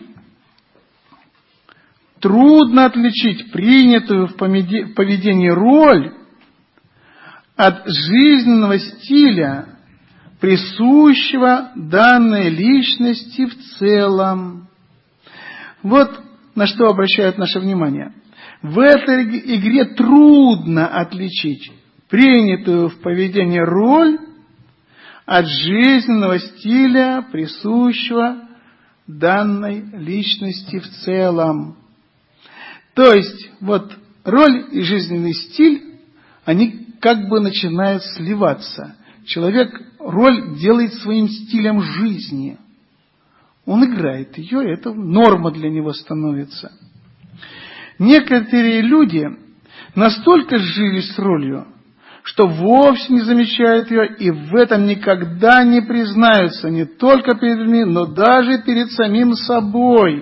трудно отличить принятую в поведении роль от жизненного стиля, присущего данной личности в целом. Вот на что обращают наше внимание. В этой игре трудно отличить принятую в поведении роль от жизненного стиля, присущего данной личности в целом. То есть, вот роль и жизненный стиль, они как бы начинают сливаться. Человек роль делает своим стилем жизни. Он играет ее, и это норма для него становится. Некоторые люди настолько сжились с ролью, что вовсе не замечают ее, и в этом никогда не признаются не только перед людьми, но даже перед самим собой.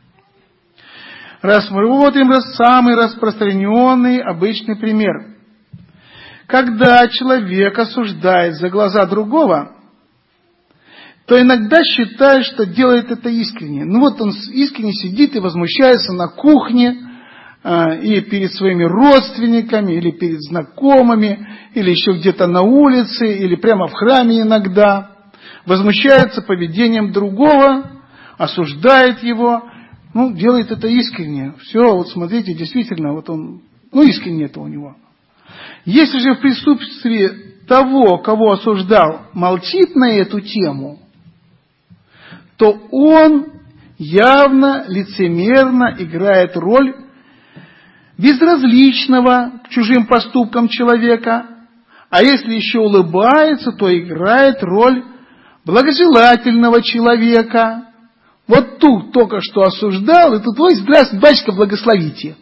Рассмотрим самый распространенный обычный пример. Когда человек осуждает за глаза другого, то иногда считает, что делает это искренне. Вот он искренне сидит и возмущается на кухне, и перед своими родственниками, или перед знакомыми, или еще где-то на улице, или прямо в храме иногда. Возмущается поведением другого, осуждает его, делает это искренне. Все, вот смотрите, действительно, вот он, искренне это у него. Если же в присутствии того, кого осуждал, молчит на эту тему, то он явно лицемерно играет роль безразличного к чужим поступкам человека, а если еще улыбается, то играет роль благожелательного человека. Вот тут только что осуждал, и тут, ой, здравствуйте, батюшка, благословите.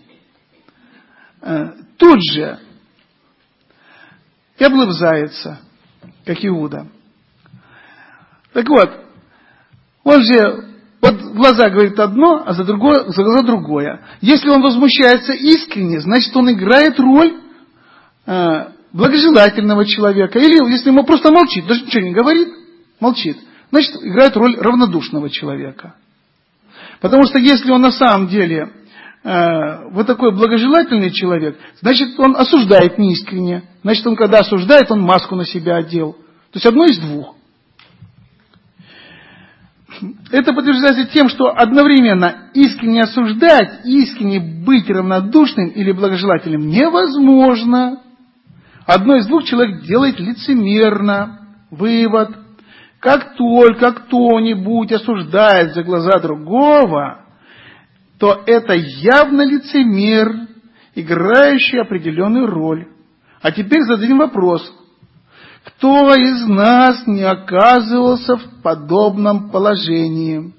Тут же и облыбзается, как Иуда. Так вот, он же вот в глаза говорит одно, а за глаза другое. Если он возмущается искренне, значит, он играет роль благожелательного человека. Или если ему просто молчит, даже ничего не говорит, молчит, значит, играет роль равнодушного человека. Потому что если он на самом деле вот такой благожелательный человек, значит, он осуждает неискренне. Значит, он когда осуждает, он маску на себя одел. То есть одно из двух. Это подтверждается тем, что одновременно искренне осуждать, искренне быть равнодушным или благожелательным невозможно. Одно из двух человек делает лицемерно. Вывод. Как только кто-нибудь осуждает за глаза другого, то это явно лицемер, играющий определенную роль. А теперь зададим вопрос. Кто из нас не оказывался в подобном положении?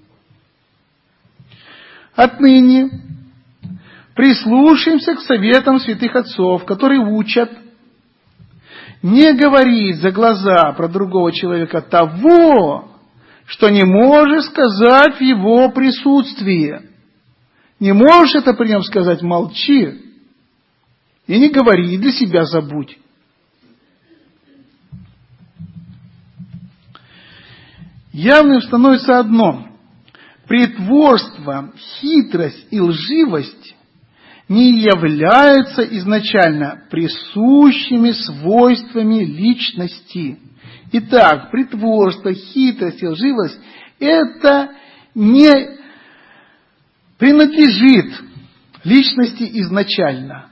Отныне прислушаемся к советам святых отцов, которые учат не говорить за глаза про другого человека того, что не можешь сказать в его присутствии. Не можешь это при нем сказать, молчи. И не говори, и для себя забудь. Явным становится одно. Притворство, хитрость и лживость не являются изначально присущими свойствами личности. Итак, притворство, хитрость и лживость – это не принадлежит личности изначально.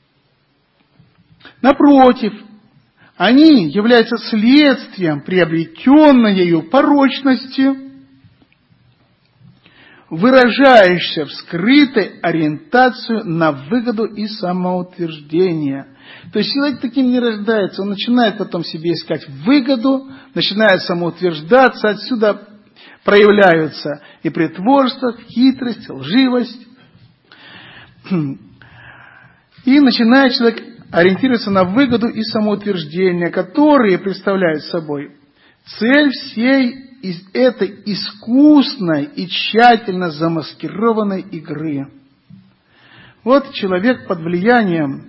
Напротив, они являются следствием приобретенной ею порочности, выражающейся в скрытой ориентацию на выгоду и самоутверждение. То есть человек таким не рождается, он начинает потом себе искать выгоду, начинает самоутверждаться, отсюда проявляются и притворство, хитрость, лживость. И начинает человек ориентироваться на выгоду и самоутверждение, которые представляют собой цель всей этой искусной и тщательно замаскированной игры. Вот человек под влиянием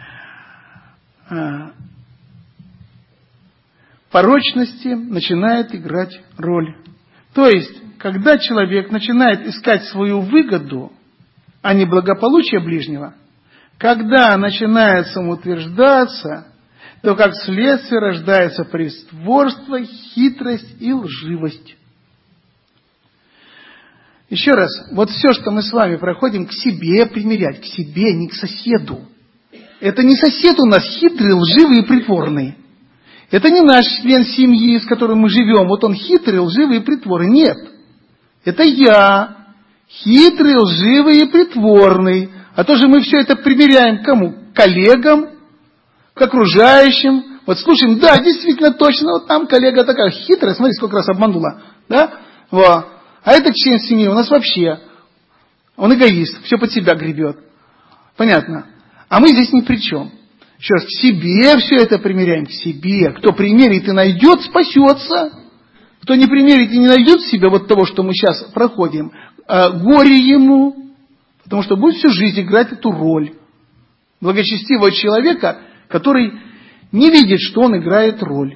порочности начинает играть роль. То есть, когда человек начинает искать свою выгоду, а не благополучие ближнего, когда начинает самоутверждаться, то как следствие рождается притворство, хитрость и лживость. Еще раз, вот все, что мы с вами проходим, к себе примерять, к себе, не к соседу. Это не сосед у нас хитрый, лживый и притворный. Это не наш член семьи, с которым мы живем, вот он хитрый, лживый и притворный. Нет, это я, хитрый, лживый и притворный. А то же мы все это примеряем к кому? К коллегам, к окружающим. Вот слушаем, да, действительно точно, вот там коллега такая хитрая, смотри, сколько раз обманула. Да? Во. А этот член семьи у нас вообще, он эгоист, все под себя гребет. Понятно? А мы здесь ни при чем. Еще раз, к себе все это примеряем, к себе. Кто примерит и найдет, спасется. Кто не примерит и не найдет в себе вот того, что мы сейчас проходим, горе ему. Потому что будет всю жизнь играть эту роль благочестивого человека, который не видит, что он играет роль.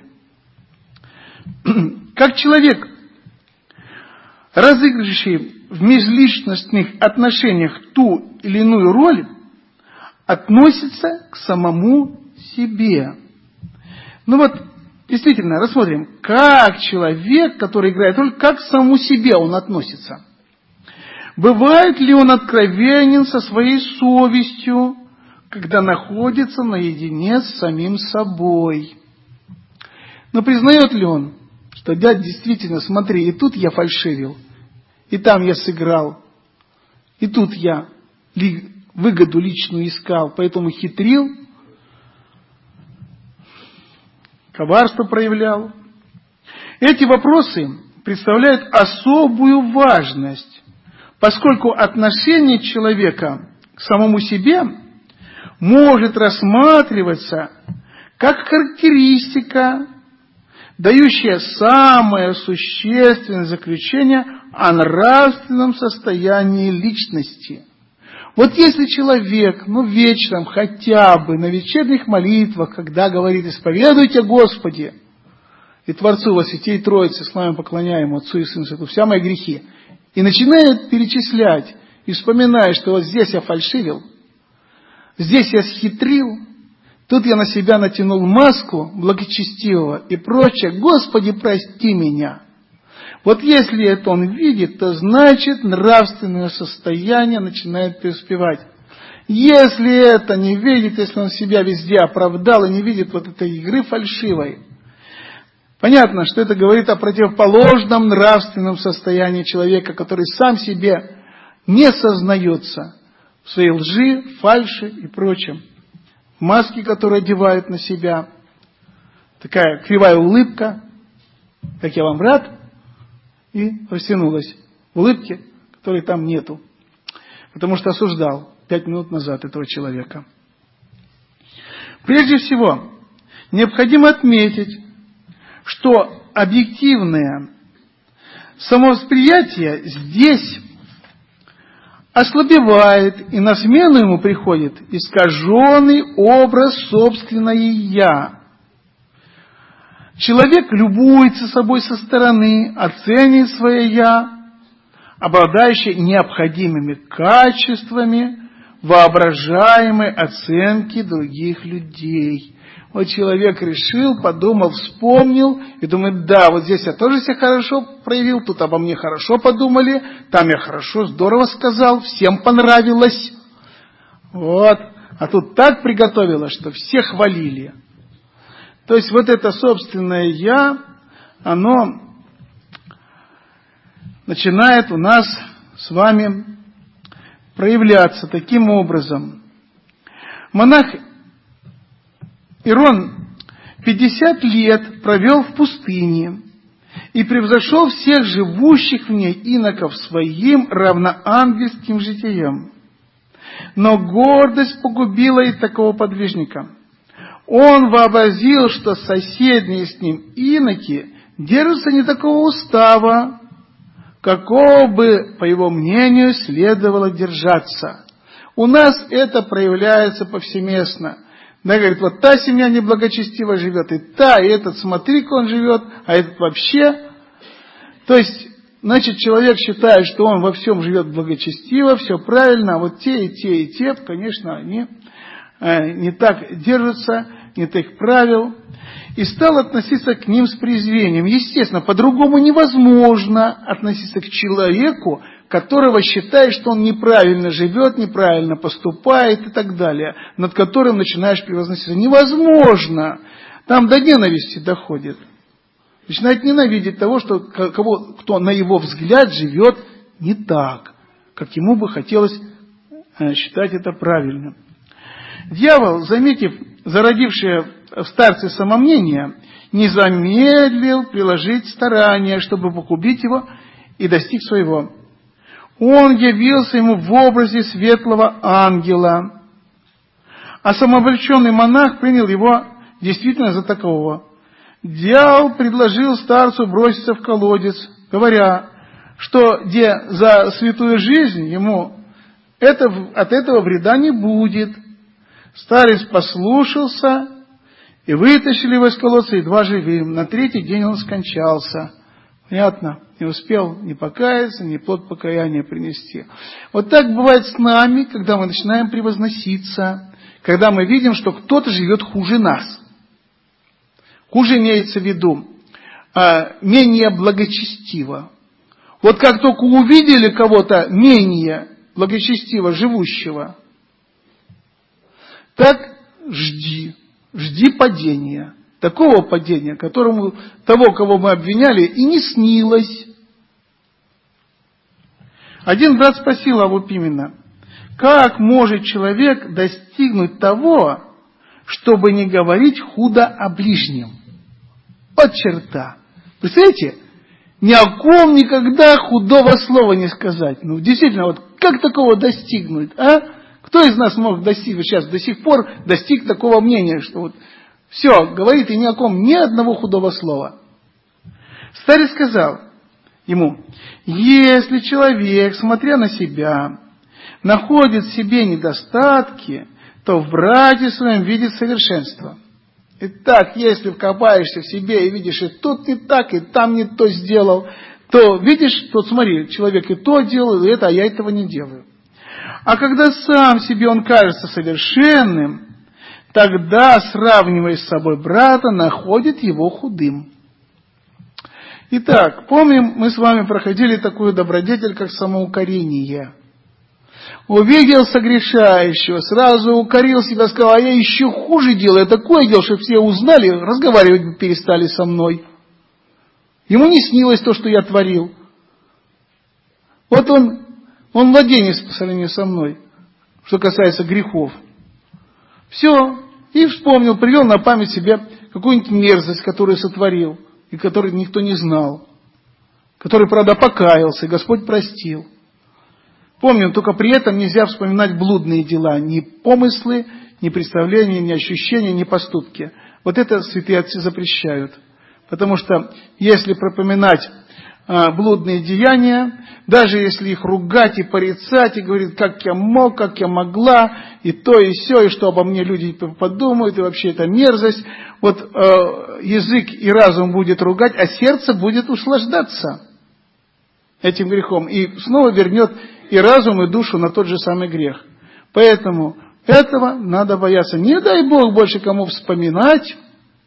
Как человек, разыгрывающий в межличностных отношениях ту или иную роль, относится к самому себе. Ну вот, действительно, рассмотрим, как человек, который играет роль, как к самому себе он относится. Бывает ли он откровенен со своей совестью, когда находится наедине с самим собой? Но признает ли он, что дядь действительно, смотри, и тут я фальшивил, и там я сыграл, и тут я выгоду личную искал, поэтому хитрил, коварство проявлял. Эти вопросы представляют особую важность, поскольку отношение человека к самому себе может рассматриваться как характеристика, дающая самое существенное заключение о нравственном состоянии личности. Вот если человек, вечером хотя бы на вечерних молитвах, когда говорит «Исповедуйте Господи», и Творцу во Святей Троице, славим, поклоняем Отцу и Сыну Святому, все мои грехи, и начинает перечислять, и вспоминает, что вот здесь я фальшивил, здесь я схитрил, тут я на себя натянул маску благочестивого и прочее, Господи, прости меня. Вот если это он видит, то значит нравственное состояние начинает преуспевать. Если это не видит, если он себя везде оправдал и не видит вот этой игры фальшивой, понятно, что это говорит о противоположном нравственном состоянии человека, который сам себе не сознается в своей лжи, фальши и прочем. Маски, которые одевают на себя, такая кривая улыбка, как я вам рад, и растянулась в улыбке, которой там нету, потому что осуждал 5 минут назад этого человека. Прежде всего, необходимо отметить, что объективное самовосприятие здесь ослабевает, и на смену ему приходит искаженный образ собственное «я». Человек любуется собой со стороны, оценивает свое «я», обладающее необходимыми качествами воображаемой оценки других людей. Вот человек решил, подумал, вспомнил и думает, да, вот здесь я тоже себя хорошо проявил, тут обо мне хорошо подумали, там я хорошо, здорово сказал, всем понравилось. Вот. А тут так приготовилось, что все хвалили. То есть вот это собственное «я», оно начинает у нас с вами проявляться таким образом. Монах Ирон 50 лет провел в пустыне и превзошел всех живущих в ней иноков своим равноангельским житием. Но гордость погубила и такого подвижника. Он вообразил, что соседние с ним иноки держатся не такого устава, какого бы, по его мнению, следовало держаться. У нас это проявляется повсеместно. Да, говорит, вот та семья неблагочестиво живет, и та, и этот, смотри-ка, он живет, а этот вообще. То есть, значит, человек считает, что он во всем живет благочестиво, все правильно, а вот те, и те, конечно, они не так держатся, не так правил. И стал относиться к ним с презрением. Естественно, по-другому невозможно относиться к человеку, которого считаешь, что он неправильно живет, неправильно поступает и так далее, над которым начинаешь превозноситься. Невозможно. Там до ненависти доходит. Начинает ненавидеть того, кто на его взгляд живет не так, как ему бы хотелось считать это правильным. Дьявол, заметив зародившее в старце самомнение, не замедлил приложить старания, чтобы погубить его и достиг своего. Он явился ему в образе светлого ангела, а самовлеченный монах принял его действительно за такового. Дьявол предложил старцу броситься в колодец, говоря, что где за святую жизнь ему от этого вреда не будет. Старец послушался, и вытащили его из колодца едва живым. На 3-й день он скончался. Понятно? Не успел ни покаяться, ни плод покаяния принести. Вот так бывает с нами, когда мы начинаем превозноситься, когда мы видим, что кто-то живет хуже нас. Хуже имеется в виду менее благочестиво. Вот как только увидели кого-то менее благочестиво живущего, так жди падения. такого падения, которому того, кого мы обвиняли, и не снилось. Один брат спросил Аву Пимена: как может человек достигнуть того, чтобы не говорить худо о ближнем? Вот черта. Представляете? Ни о ком никогда худого слова не сказать. Ну, действительно, вот как такого достигнуть, а? Кто из нас мог достичь, сейчас до сих пор достиг такого мнения, что вот все, говорит и ни о ком ни одного худого слова. Старец сказал ему: если человек, смотря на себя, находит в себе недостатки, то в брате своем видит совершенство. Итак, если вкопаешься в себе и видишь, и тут не так, и там не то сделал, то видишь, вот смотри, человек и то делал, и это, а я этого не делаю. А когда сам себе он кажется совершенным, тогда, сравнивая с собой брата, находит его худым. Итак, помним, мы с вами проходили такую добродетель, как самоукорение. Увидел согрешающего, сразу укорил себя, сказал: а я еще хуже делаю, такое делал, чтобы все узнали, разговаривать перестали со мной. Ему не снилось то, что я творил. Вот он младенец по сравнению со мной, что касается грехов. Все, и вспомнил, привел на память себе какую-нибудь мерзость, которую сотворил, и которую никто не знал, который, правда, покаялся, и Господь простил. Помним, только при этом нельзя вспоминать блудные дела, ни помыслы, ни представления, ни ощущения, ни поступки. Вот это святые отцы запрещают. Потому что если пропоминать блудные деяния, даже если их ругать и порицать, и говорить, как я мог, как я могла, и то, и сё, и что обо мне люди подумают, и вообще это мерзость, вот язык и разум будет ругать, а сердце будет услаждаться этим грехом, и снова вернет и разум, и душу на тот же самый грех. Поэтому этого надо бояться. Не дай Бог больше кому вспоминать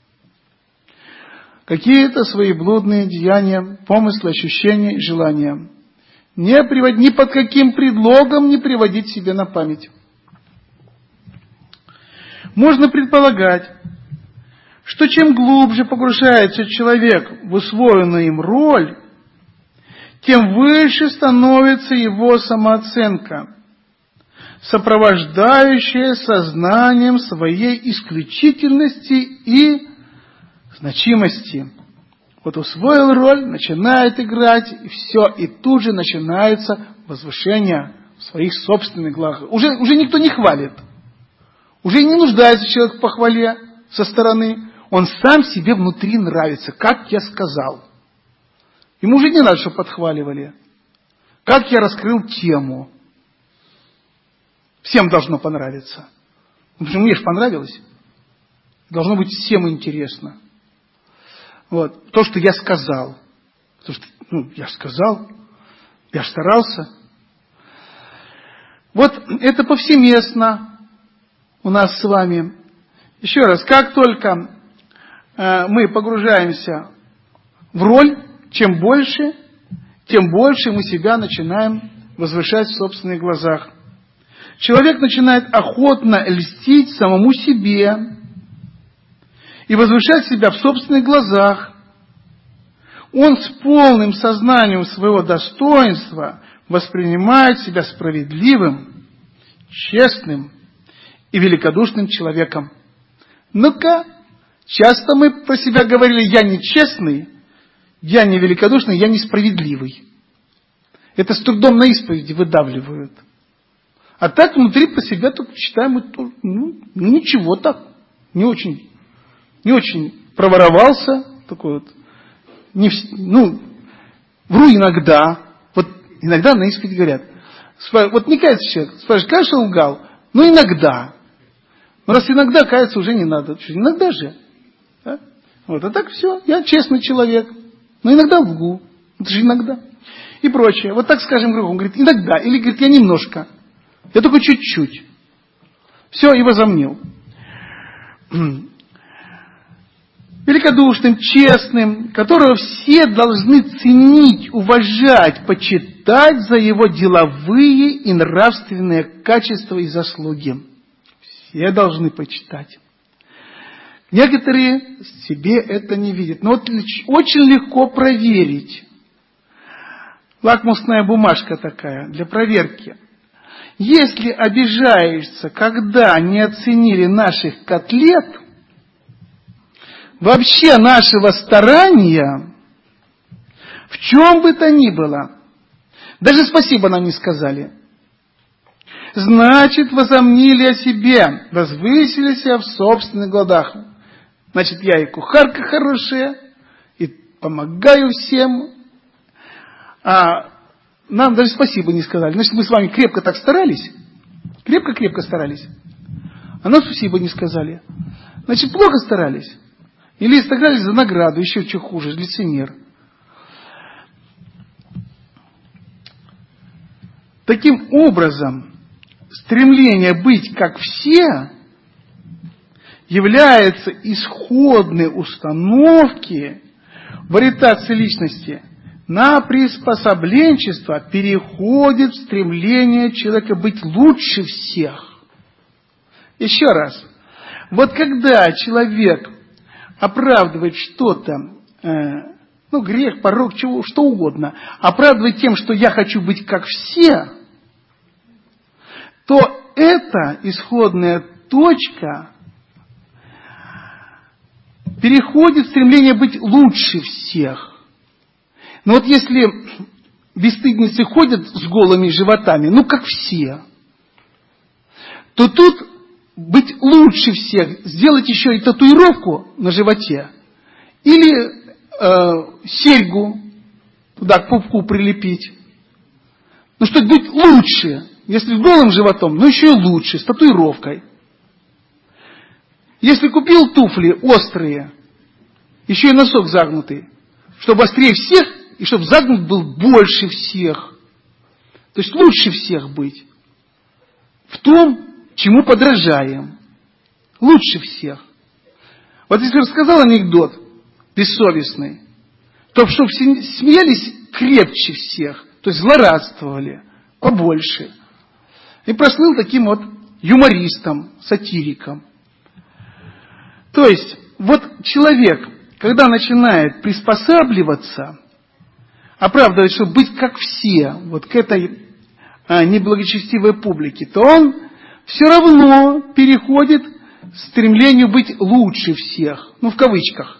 какие-то свои блудные деяния, помыслы, ощущения и желания. Ни под каким предлогом не приводить себе на память. Можно предполагать, что чем глубже погружается человек в усвоенную им роль, тем выше становится его самооценка, сопровождающая сознанием своей исключительности и значимости. Вот усвоил роль, начинает играть, и все, и тут же начинается возвышение в своих собственных глазах. Уже никто не хвалит. Уже не нуждается человек в похвале со стороны. Он сам себе внутри нравится, как я сказал. Ему уже не надо, чтобы подхваливали. Как я раскрыл тему. Всем должно понравиться. Потому что мне же понравилось. Должно быть всем интересно. Вот. То, что я сказал. То, что, я сказал. Я старался. Вот это повсеместно у нас с вами. Еще раз, как только мы погружаемся в роль, чем больше мы себя начинаем возвышать в собственных глазах. Человек начинает охотно льстить самому себе и возвышать себя в собственных глазах. Он с полным сознанием своего достоинства воспринимает себя справедливым, честным и великодушным человеком. Ну-ка, часто мы про себя говорили: я нечестный, я не великодушный, я несправедливый. Это с трудом на исповеди выдавливают. А так внутри про себя только читаем, ничего так, не очень проворовался, такой вот, вру иногда, вот иногда на исповеди говорят, вот не кается человек, спрашивает, конечно, он лгал, но иногда. Но раз иногда, каяться уже не надо, иногда же. Да? Вот, а так все, я честный человек. Но иногда лгу. Это же иногда. И прочее. Вот так скажем другу. Он говорит, иногда. Или говорит, я немножко. Я только чуть-чуть. Все, и возомнил. Великодушным, честным, которого все должны ценить, уважать, почитать за его деловые и нравственные качества и заслуги. Все должны почитать. Некоторые себе это не видят. Но вот очень легко проверить. Лакмусная бумажка такая для проверки. Если обижаешься, когда не оценили наших котлет, вообще нашего старания, в чем бы то ни было, даже спасибо нам не сказали, значит, возомнили о себе, возвысили себя в собственных глазах. Значит, я и кухарка хорошая, и помогаю всем, а нам даже спасибо не сказали. Значит, мы с вами крепко так старались, крепко-крепко старались, а нам спасибо не сказали. Значит, плохо старались. Или старались за награду, еще что хуже, лицемер. Таким образом, стремление быть как все является исходной установки в ориентации личности на приспособленчество, переходит в стремление человека быть лучше всех. Еще раз. Вот когда человек оправдывает что-то, грех, порок, что угодно, оправдывает тем, что я хочу быть как все, то эта исходная точка переходит в стремление быть лучше всех. Но вот если бесстыдницы ходят с голыми животами, как все, то тут быть лучше всех, сделать еще и татуировку на животе, или серьгу туда к пупку прилепить. Что быть лучше, если с голым животом, еще и лучше, с татуировкой. Если купил туфли острые, еще и носок загнутый, чтобы острее всех, и чтобы загнут был больше всех. То есть лучше всех быть. В том, чему подражаем. Лучше всех. Вот если рассказал анекдот бессовестный, то чтобы смеялись крепче всех, то есть злорадствовали побольше. И прослыл таким вот юмористом, сатириком. То есть, вот человек, когда начинает приспосабливаться, оправдывать, чтобы быть как все, вот к этой неблагочестивой публике, то он все равно переходит к стремлению быть лучше всех, в кавычках,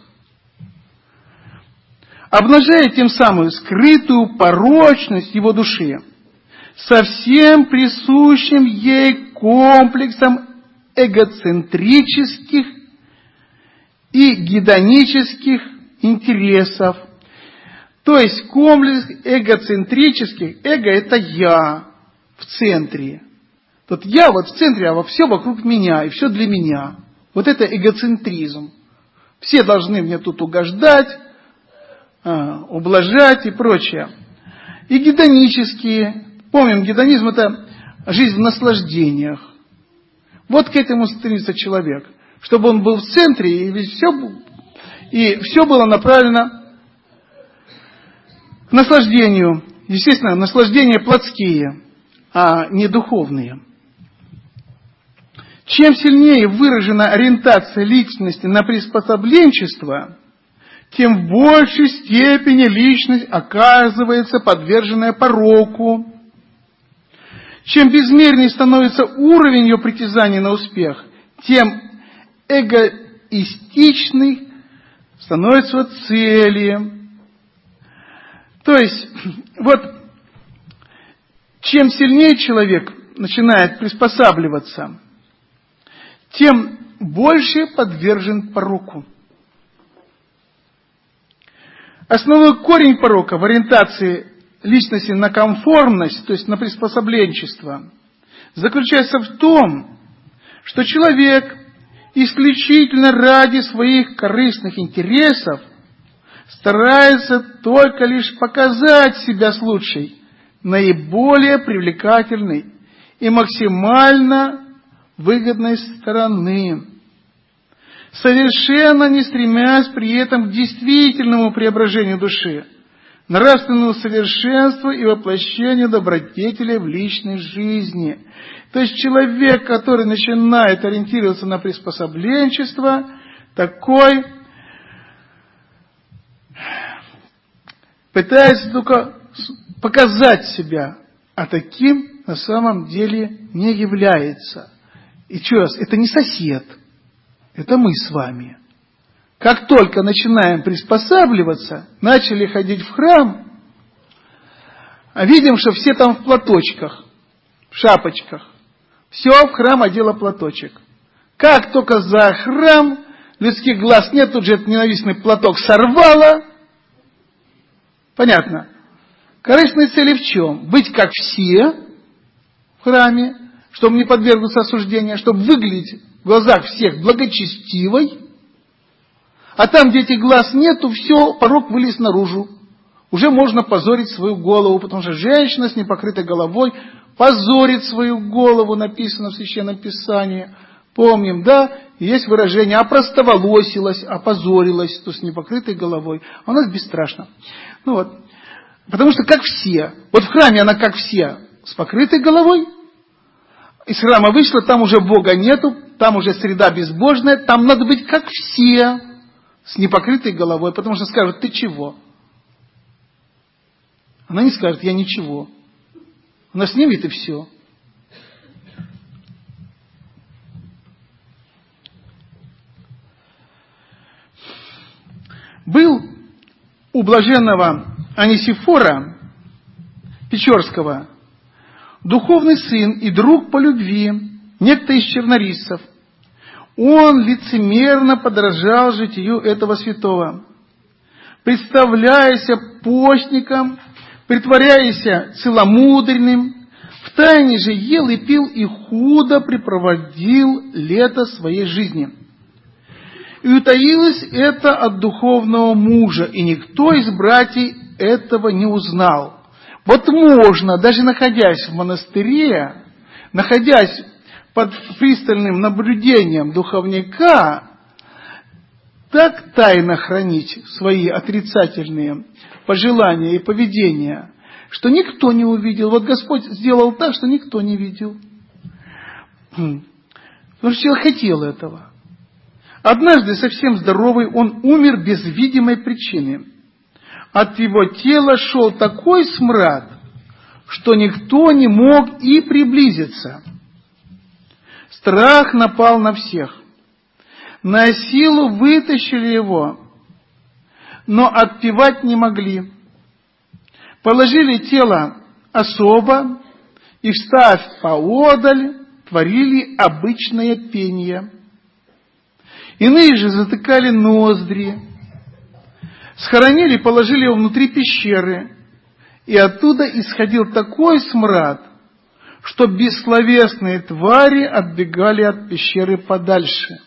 обнажая тем самым скрытую порочность его души, со всем присущим ей комплексом эгоцентрических и гедонических интересов. То есть комплекс эгоцентрических, эго это я в центре. Вот я в центре, а все вокруг меня, и все для меня. Вот это эгоцентризм. Все должны мне тут угождать, ублажать и прочее. И гедонические. Помним, гедонизм это жизнь в наслаждениях. Вот к этому стремится человек. Чтобы он был в центре, и все было направлено к наслаждению. Естественно, наслаждения плотские, а не духовные. Чем сильнее выражена ориентация личности на приспособленчество, тем в большей степени личность оказывается подверженная пороку. Чем безмернее становится уровень ее притязаний на успех, тем эгоистичной становятся цели. То есть, чем сильнее человек начинает приспосабливаться, тем больше подвержен пороку. Основной корень порока в ориентации личности на конформность, то есть на приспособленчество, заключается в том, что человек исключительно ради своих корыстных интересов старается только лишь показать себя с лучшей, наиболее привлекательной и максимально выгодной стороны, совершенно не стремясь при этом к действительному преображению души, нравственному совершенству и воплощению добродетели в личной жизни. То есть человек, который начинает ориентироваться на приспособленчество, такой, пытается только показать себя, а таким на самом деле не является. И еще раз, это не сосед, это мы с вами. Как только начинаем приспосабливаться, начали ходить в храм, а видим, что все там в платочках, в шапочках. Все в храм одело платочек. Как только за храм, людских глаз нет, тут же этот ненавистный платок сорвало. Понятно? Корыстные цели в чем? Быть как все в храме, чтобы не подвергнуться осуждению, чтобы выглядеть в глазах всех благочестивой. А там, где этих глаз нету, все, порог вылез наружу. Уже можно позорить свою голову, потому что женщина с непокрытой головой позорит свою голову, написано в Священном Писании. Помним, да? Есть выражение опростоволосилась, опозорилась, то с непокрытой головой. А у нас бесстрашно. Ну вот. Потому что как все. Вот в храме она как все, с покрытой головой. Из храма вышла, там уже Бога нету, там уже среда безбожная, там надо быть как все, с непокрытой головой, потому что скажут, ты чего? Она не скажет, я ничего. Она снимет и все. Был у блаженного Анисифора Печорского духовный сын и друг по любви, некто из чернорисцев. Он лицемерно подражал житию этого святого, представляясь постником, притворяясь целомудренным, втайне же ел и пил и худо препроводил лето своей жизни. И утаилось это от духовного мужа, и никто из братьев этого не узнал. Вот можно, даже находясь в монастыре, находясь под пристальным наблюдением духовника, так тайно хранить свои отрицательные пожелания и поведения, что никто не увидел. Вот Господь сделал так, что никто не видел. Потому что человек хотел этого. Однажды, совсем здоровый, он умер без видимой причины. От его тела шел такой смрад, что никто не мог и приблизиться. Страх напал на всех. На силу вытащили его, но отпевать не могли. Положили тело особо и, встав поодаль, творили обычное пение. Иные же затыкали ноздри, схоронили, положили его внутри пещеры, и оттуда исходил такой смрад, что бессловесные твари отбегали от пещеры подальше.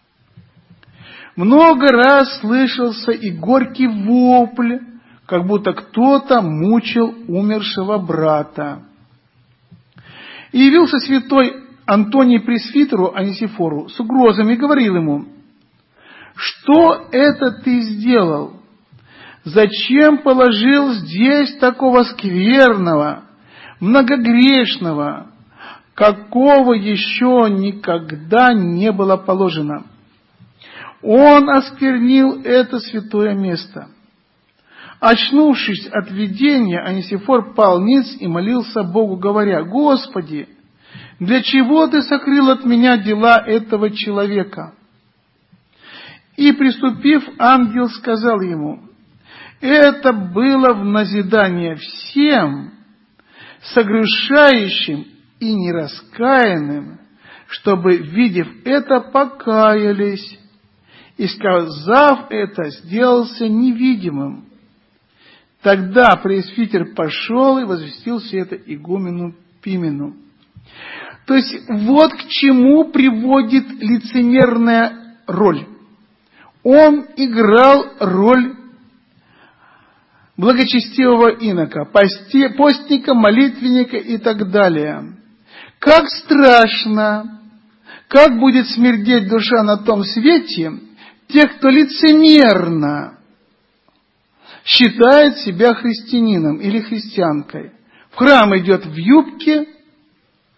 Много раз слышался и горький вопль, как будто кто-то мучил умершего брата. И явился святой Антоний пресвитеру Анисифору с угрозами и говорил ему: «Что это ты сделал? Зачем положил здесь такого скверного, многогрешного, какого еще никогда не было положено? Он осквернил это святое место». Очнувшись от видения, Анисифор пал ниц и молился Богу, говоря: «Господи, для чего ты сокрыл от меня дела этого человека?» И, приступив, ангел сказал ему: «Это было в назидание всем, согрешающим и нераскаянным, чтобы, видев это, покаялись, и, сказав это, сделался невидимым». Тогда пресвитер пошел и возвестил все это игумену Пимену. То есть вот к чему приводит лицемерная роль. Он играл роль благочестивого инока, постника, молитвенника и так далее. Как страшно, как будет смердеть душа на том свете тех, кто лицемерно считает себя христианином или христианкой. В храм идет в юбке,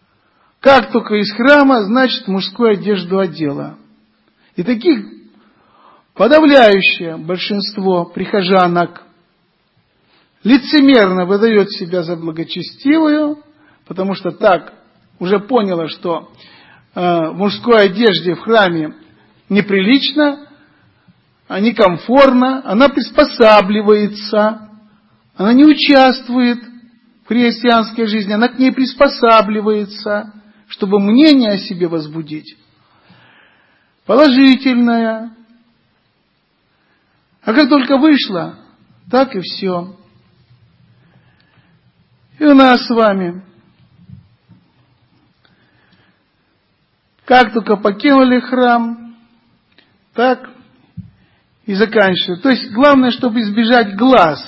как только из храма, значит, мужскую одежду одела. И таких Подавляющее большинство прихожанок лицемерно выдает себя за благочестивую, потому что так уже поняла, что в мужской одежде в храме неприлично, некомфортно, она приспосабливается, она не участвует в христианской жизни, она к ней приспосабливается, чтобы мнение о себе возбудить положительное. А как только вышла, так и все. И у нас с вами. Как только покинули храм, так и заканчивают. То есть, главное, чтобы избежать глаз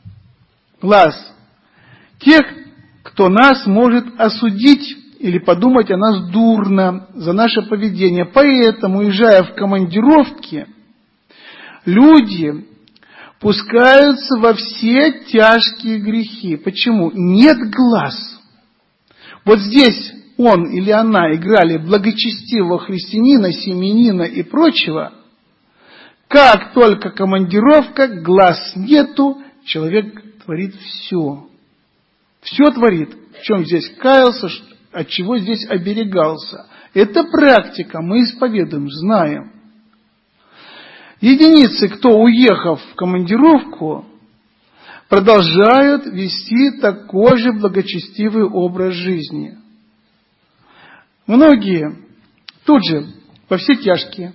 тех, кто нас может осудить или подумать о нас дурно за наше поведение. Поэтому, уезжая в командировки, люди пускаются во все тяжкие грехи. Почему? Нет глаз. Вот здесь он или она играли благочестивого христианина, семьянина и прочего. Как только командировка, глаз нету, человек творит все. Все творит. В чем здесь каялся, от чего здесь оберегался. Это практика, мы исповедуем, знаем. Единицы, кто, уехав в командировку, продолжают вести такой же благочестивый образ жизни. Многие тут же во все тяжкие.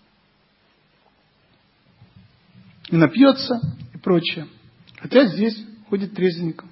И напьется, и прочее. Хотя здесь ходит трезвенником.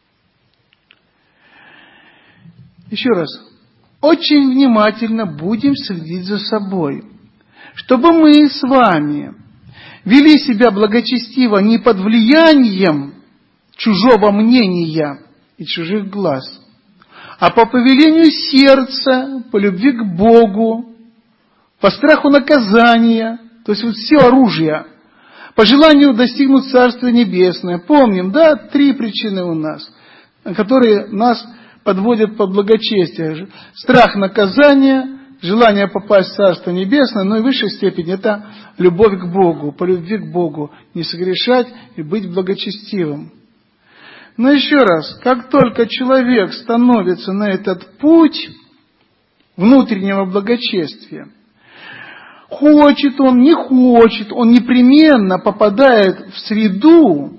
Еще раз. Очень внимательно будем следить за собой. Чтобы мы с вами вели себя благочестиво не под влиянием чужого мнения и чужих глаз, а по повелению сердца, по любви к Богу, по страху наказания, то есть вот все оружие, по желанию достигнуть Царства Небесное. Помним, да, 3 причины у нас, которые нас подводят под благочестие. Страх наказания, желание попасть в Царство Небесное, но и в высшей степени это любовь к Богу, по любви к Богу, не согрешать и быть благочестивым. Но еще раз, как только человек становится на этот путь внутреннего благочестия, хочет он, не хочет, он непременно попадает в среду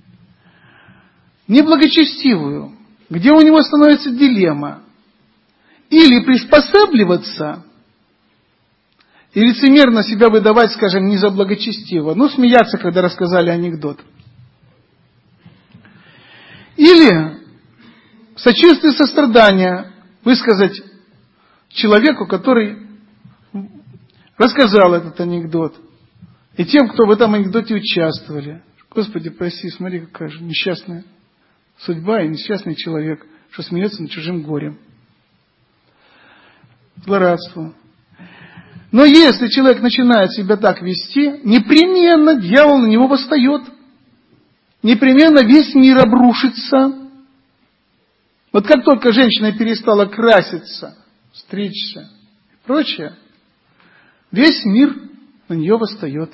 неблагочестивую, где у него становится дилемма. Или приспосабливаться, и лицемерно себя выдавать, скажем, не за благочестиво, но смеяться, когда рассказали анекдот. Или сочувствие, сострадание высказать человеку, который рассказал этот анекдот, и тем, кто в этом анекдоте участвовали. Господи, прости, смотри, какая же несчастная судьба и несчастный человек, что смеется над чужим горем. Злорадство. Но если человек начинает себя так вести, непременно дьявол на него восстает. Непременно весь мир обрушится. Вот как только женщина перестала краситься, стричься и прочее, весь мир на нее восстает.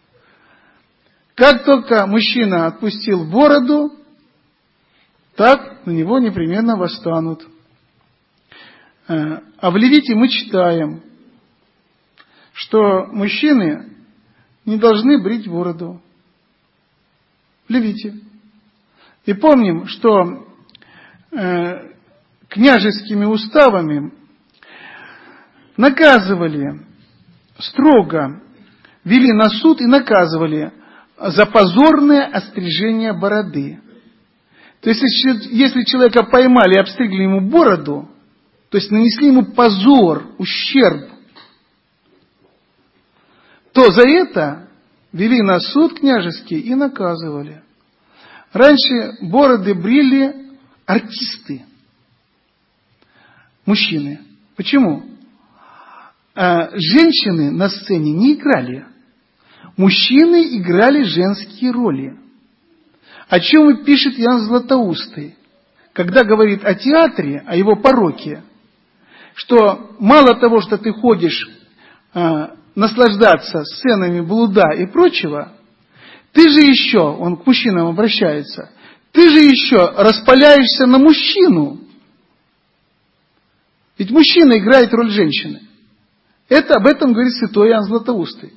Как только мужчина отпустил бороду, так на него непременно восстанут. А в Левите мы читаем, что мужчины не должны брить бороду. В Левите. И помним, что княжескими уставами наказывали, строго вели на суд и наказывали за позорное острижение бороды. То есть, если человека поймали и обстригли ему бороду, то есть нанесли ему позор, ущерб, то за это вели на суд княжеский и наказывали. Раньше бороды брили артисты, мужчины. Почему? Женщины на сцене не играли. Мужчины играли женские роли. О чем и пишет Иоанн Златоустый, когда говорит о театре, о его пороке, что мало того, что ты ходишь наслаждаться сценами блуда и прочего, ты же еще, он к мужчинам обращается, ты же еще распаляешься на мужчину. Ведь мужчина играет роль женщины. Об этом говорит святой Иоанн Златоустый.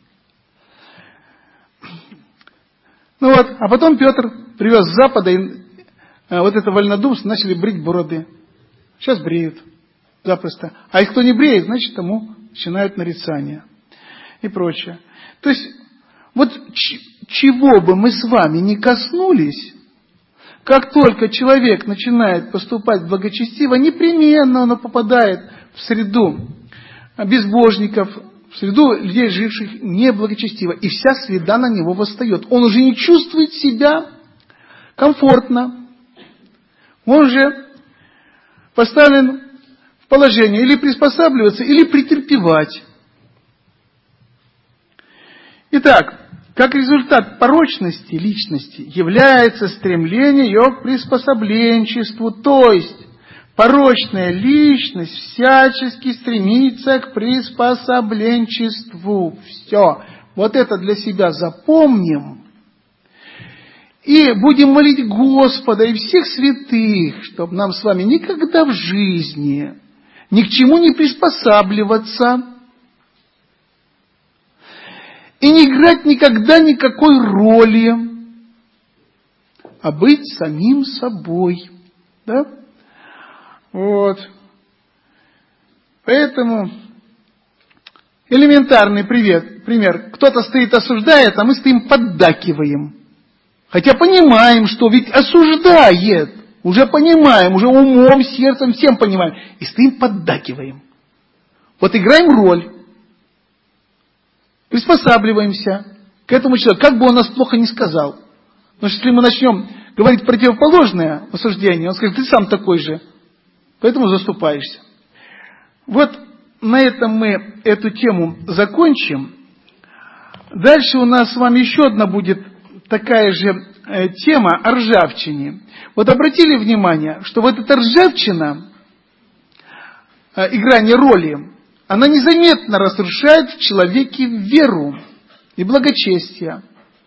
Ну вот, а потом Петр привез с Запада, и вот это вольнодумство, начали брить бороды. Сейчас бреют запросто. А если кто не бреет, значит тому начинают нарицания и прочее. То есть, вот чего бы мы с вами ни коснулись, как только человек начинает поступать благочестиво, непременно он попадает в среду безбожников, в среду людей, живших неблагочестиво, и вся среда на него восстает. Он уже не чувствует себя комфортно. Он же поставлен в положение или приспосабливаться, или претерпевать. Итак, как результат порочности личности является стремление ее к приспособленчеству, то есть порочная личность всячески стремится к приспособленчеству. Все. Вот это для себя запомним. И будем молить Господа и всех святых, чтобы нам с вами никогда в жизни ни к чему не приспосабливаться и не играть никогда никакой роли, а быть самим собой. Да? Вот. Поэтому элементарный пример. Кто-то стоит, осуждает, а мы стоим, поддакиваем. Хотя понимаем, что ведь осуждает. Уже понимаем, уже умом, сердцем, всем понимаем. И стоим, поддакиваем. Вот играем роль. Приспосабливаемся к этому человеку, как бы он нас плохо не сказал. Потому что если мы начнем говорить противоположное осуждение, он скажет, ты сам такой же. Поэтому заступаешься. Вот на этом мы эту тему закончим. Дальше у нас с вами еще одна будет такая же тема о ржавчине. Вот обратили внимание, что вот эта ржавчина, играние роли, она незаметно разрушает в человеке веру и благочестие.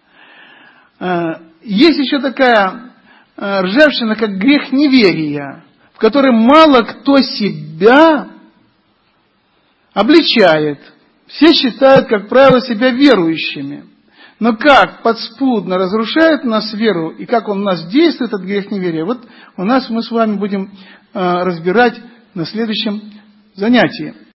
Есть еще такая ржавчина, как грех неверия, в которой мало кто себя обличает. Все считают, как правило, себя верующими. Но как подспудно разрушает в нас веру, и как он в нас действует, этот грех неверия, вот у нас мы с вами будем разбирать на следующем занятии.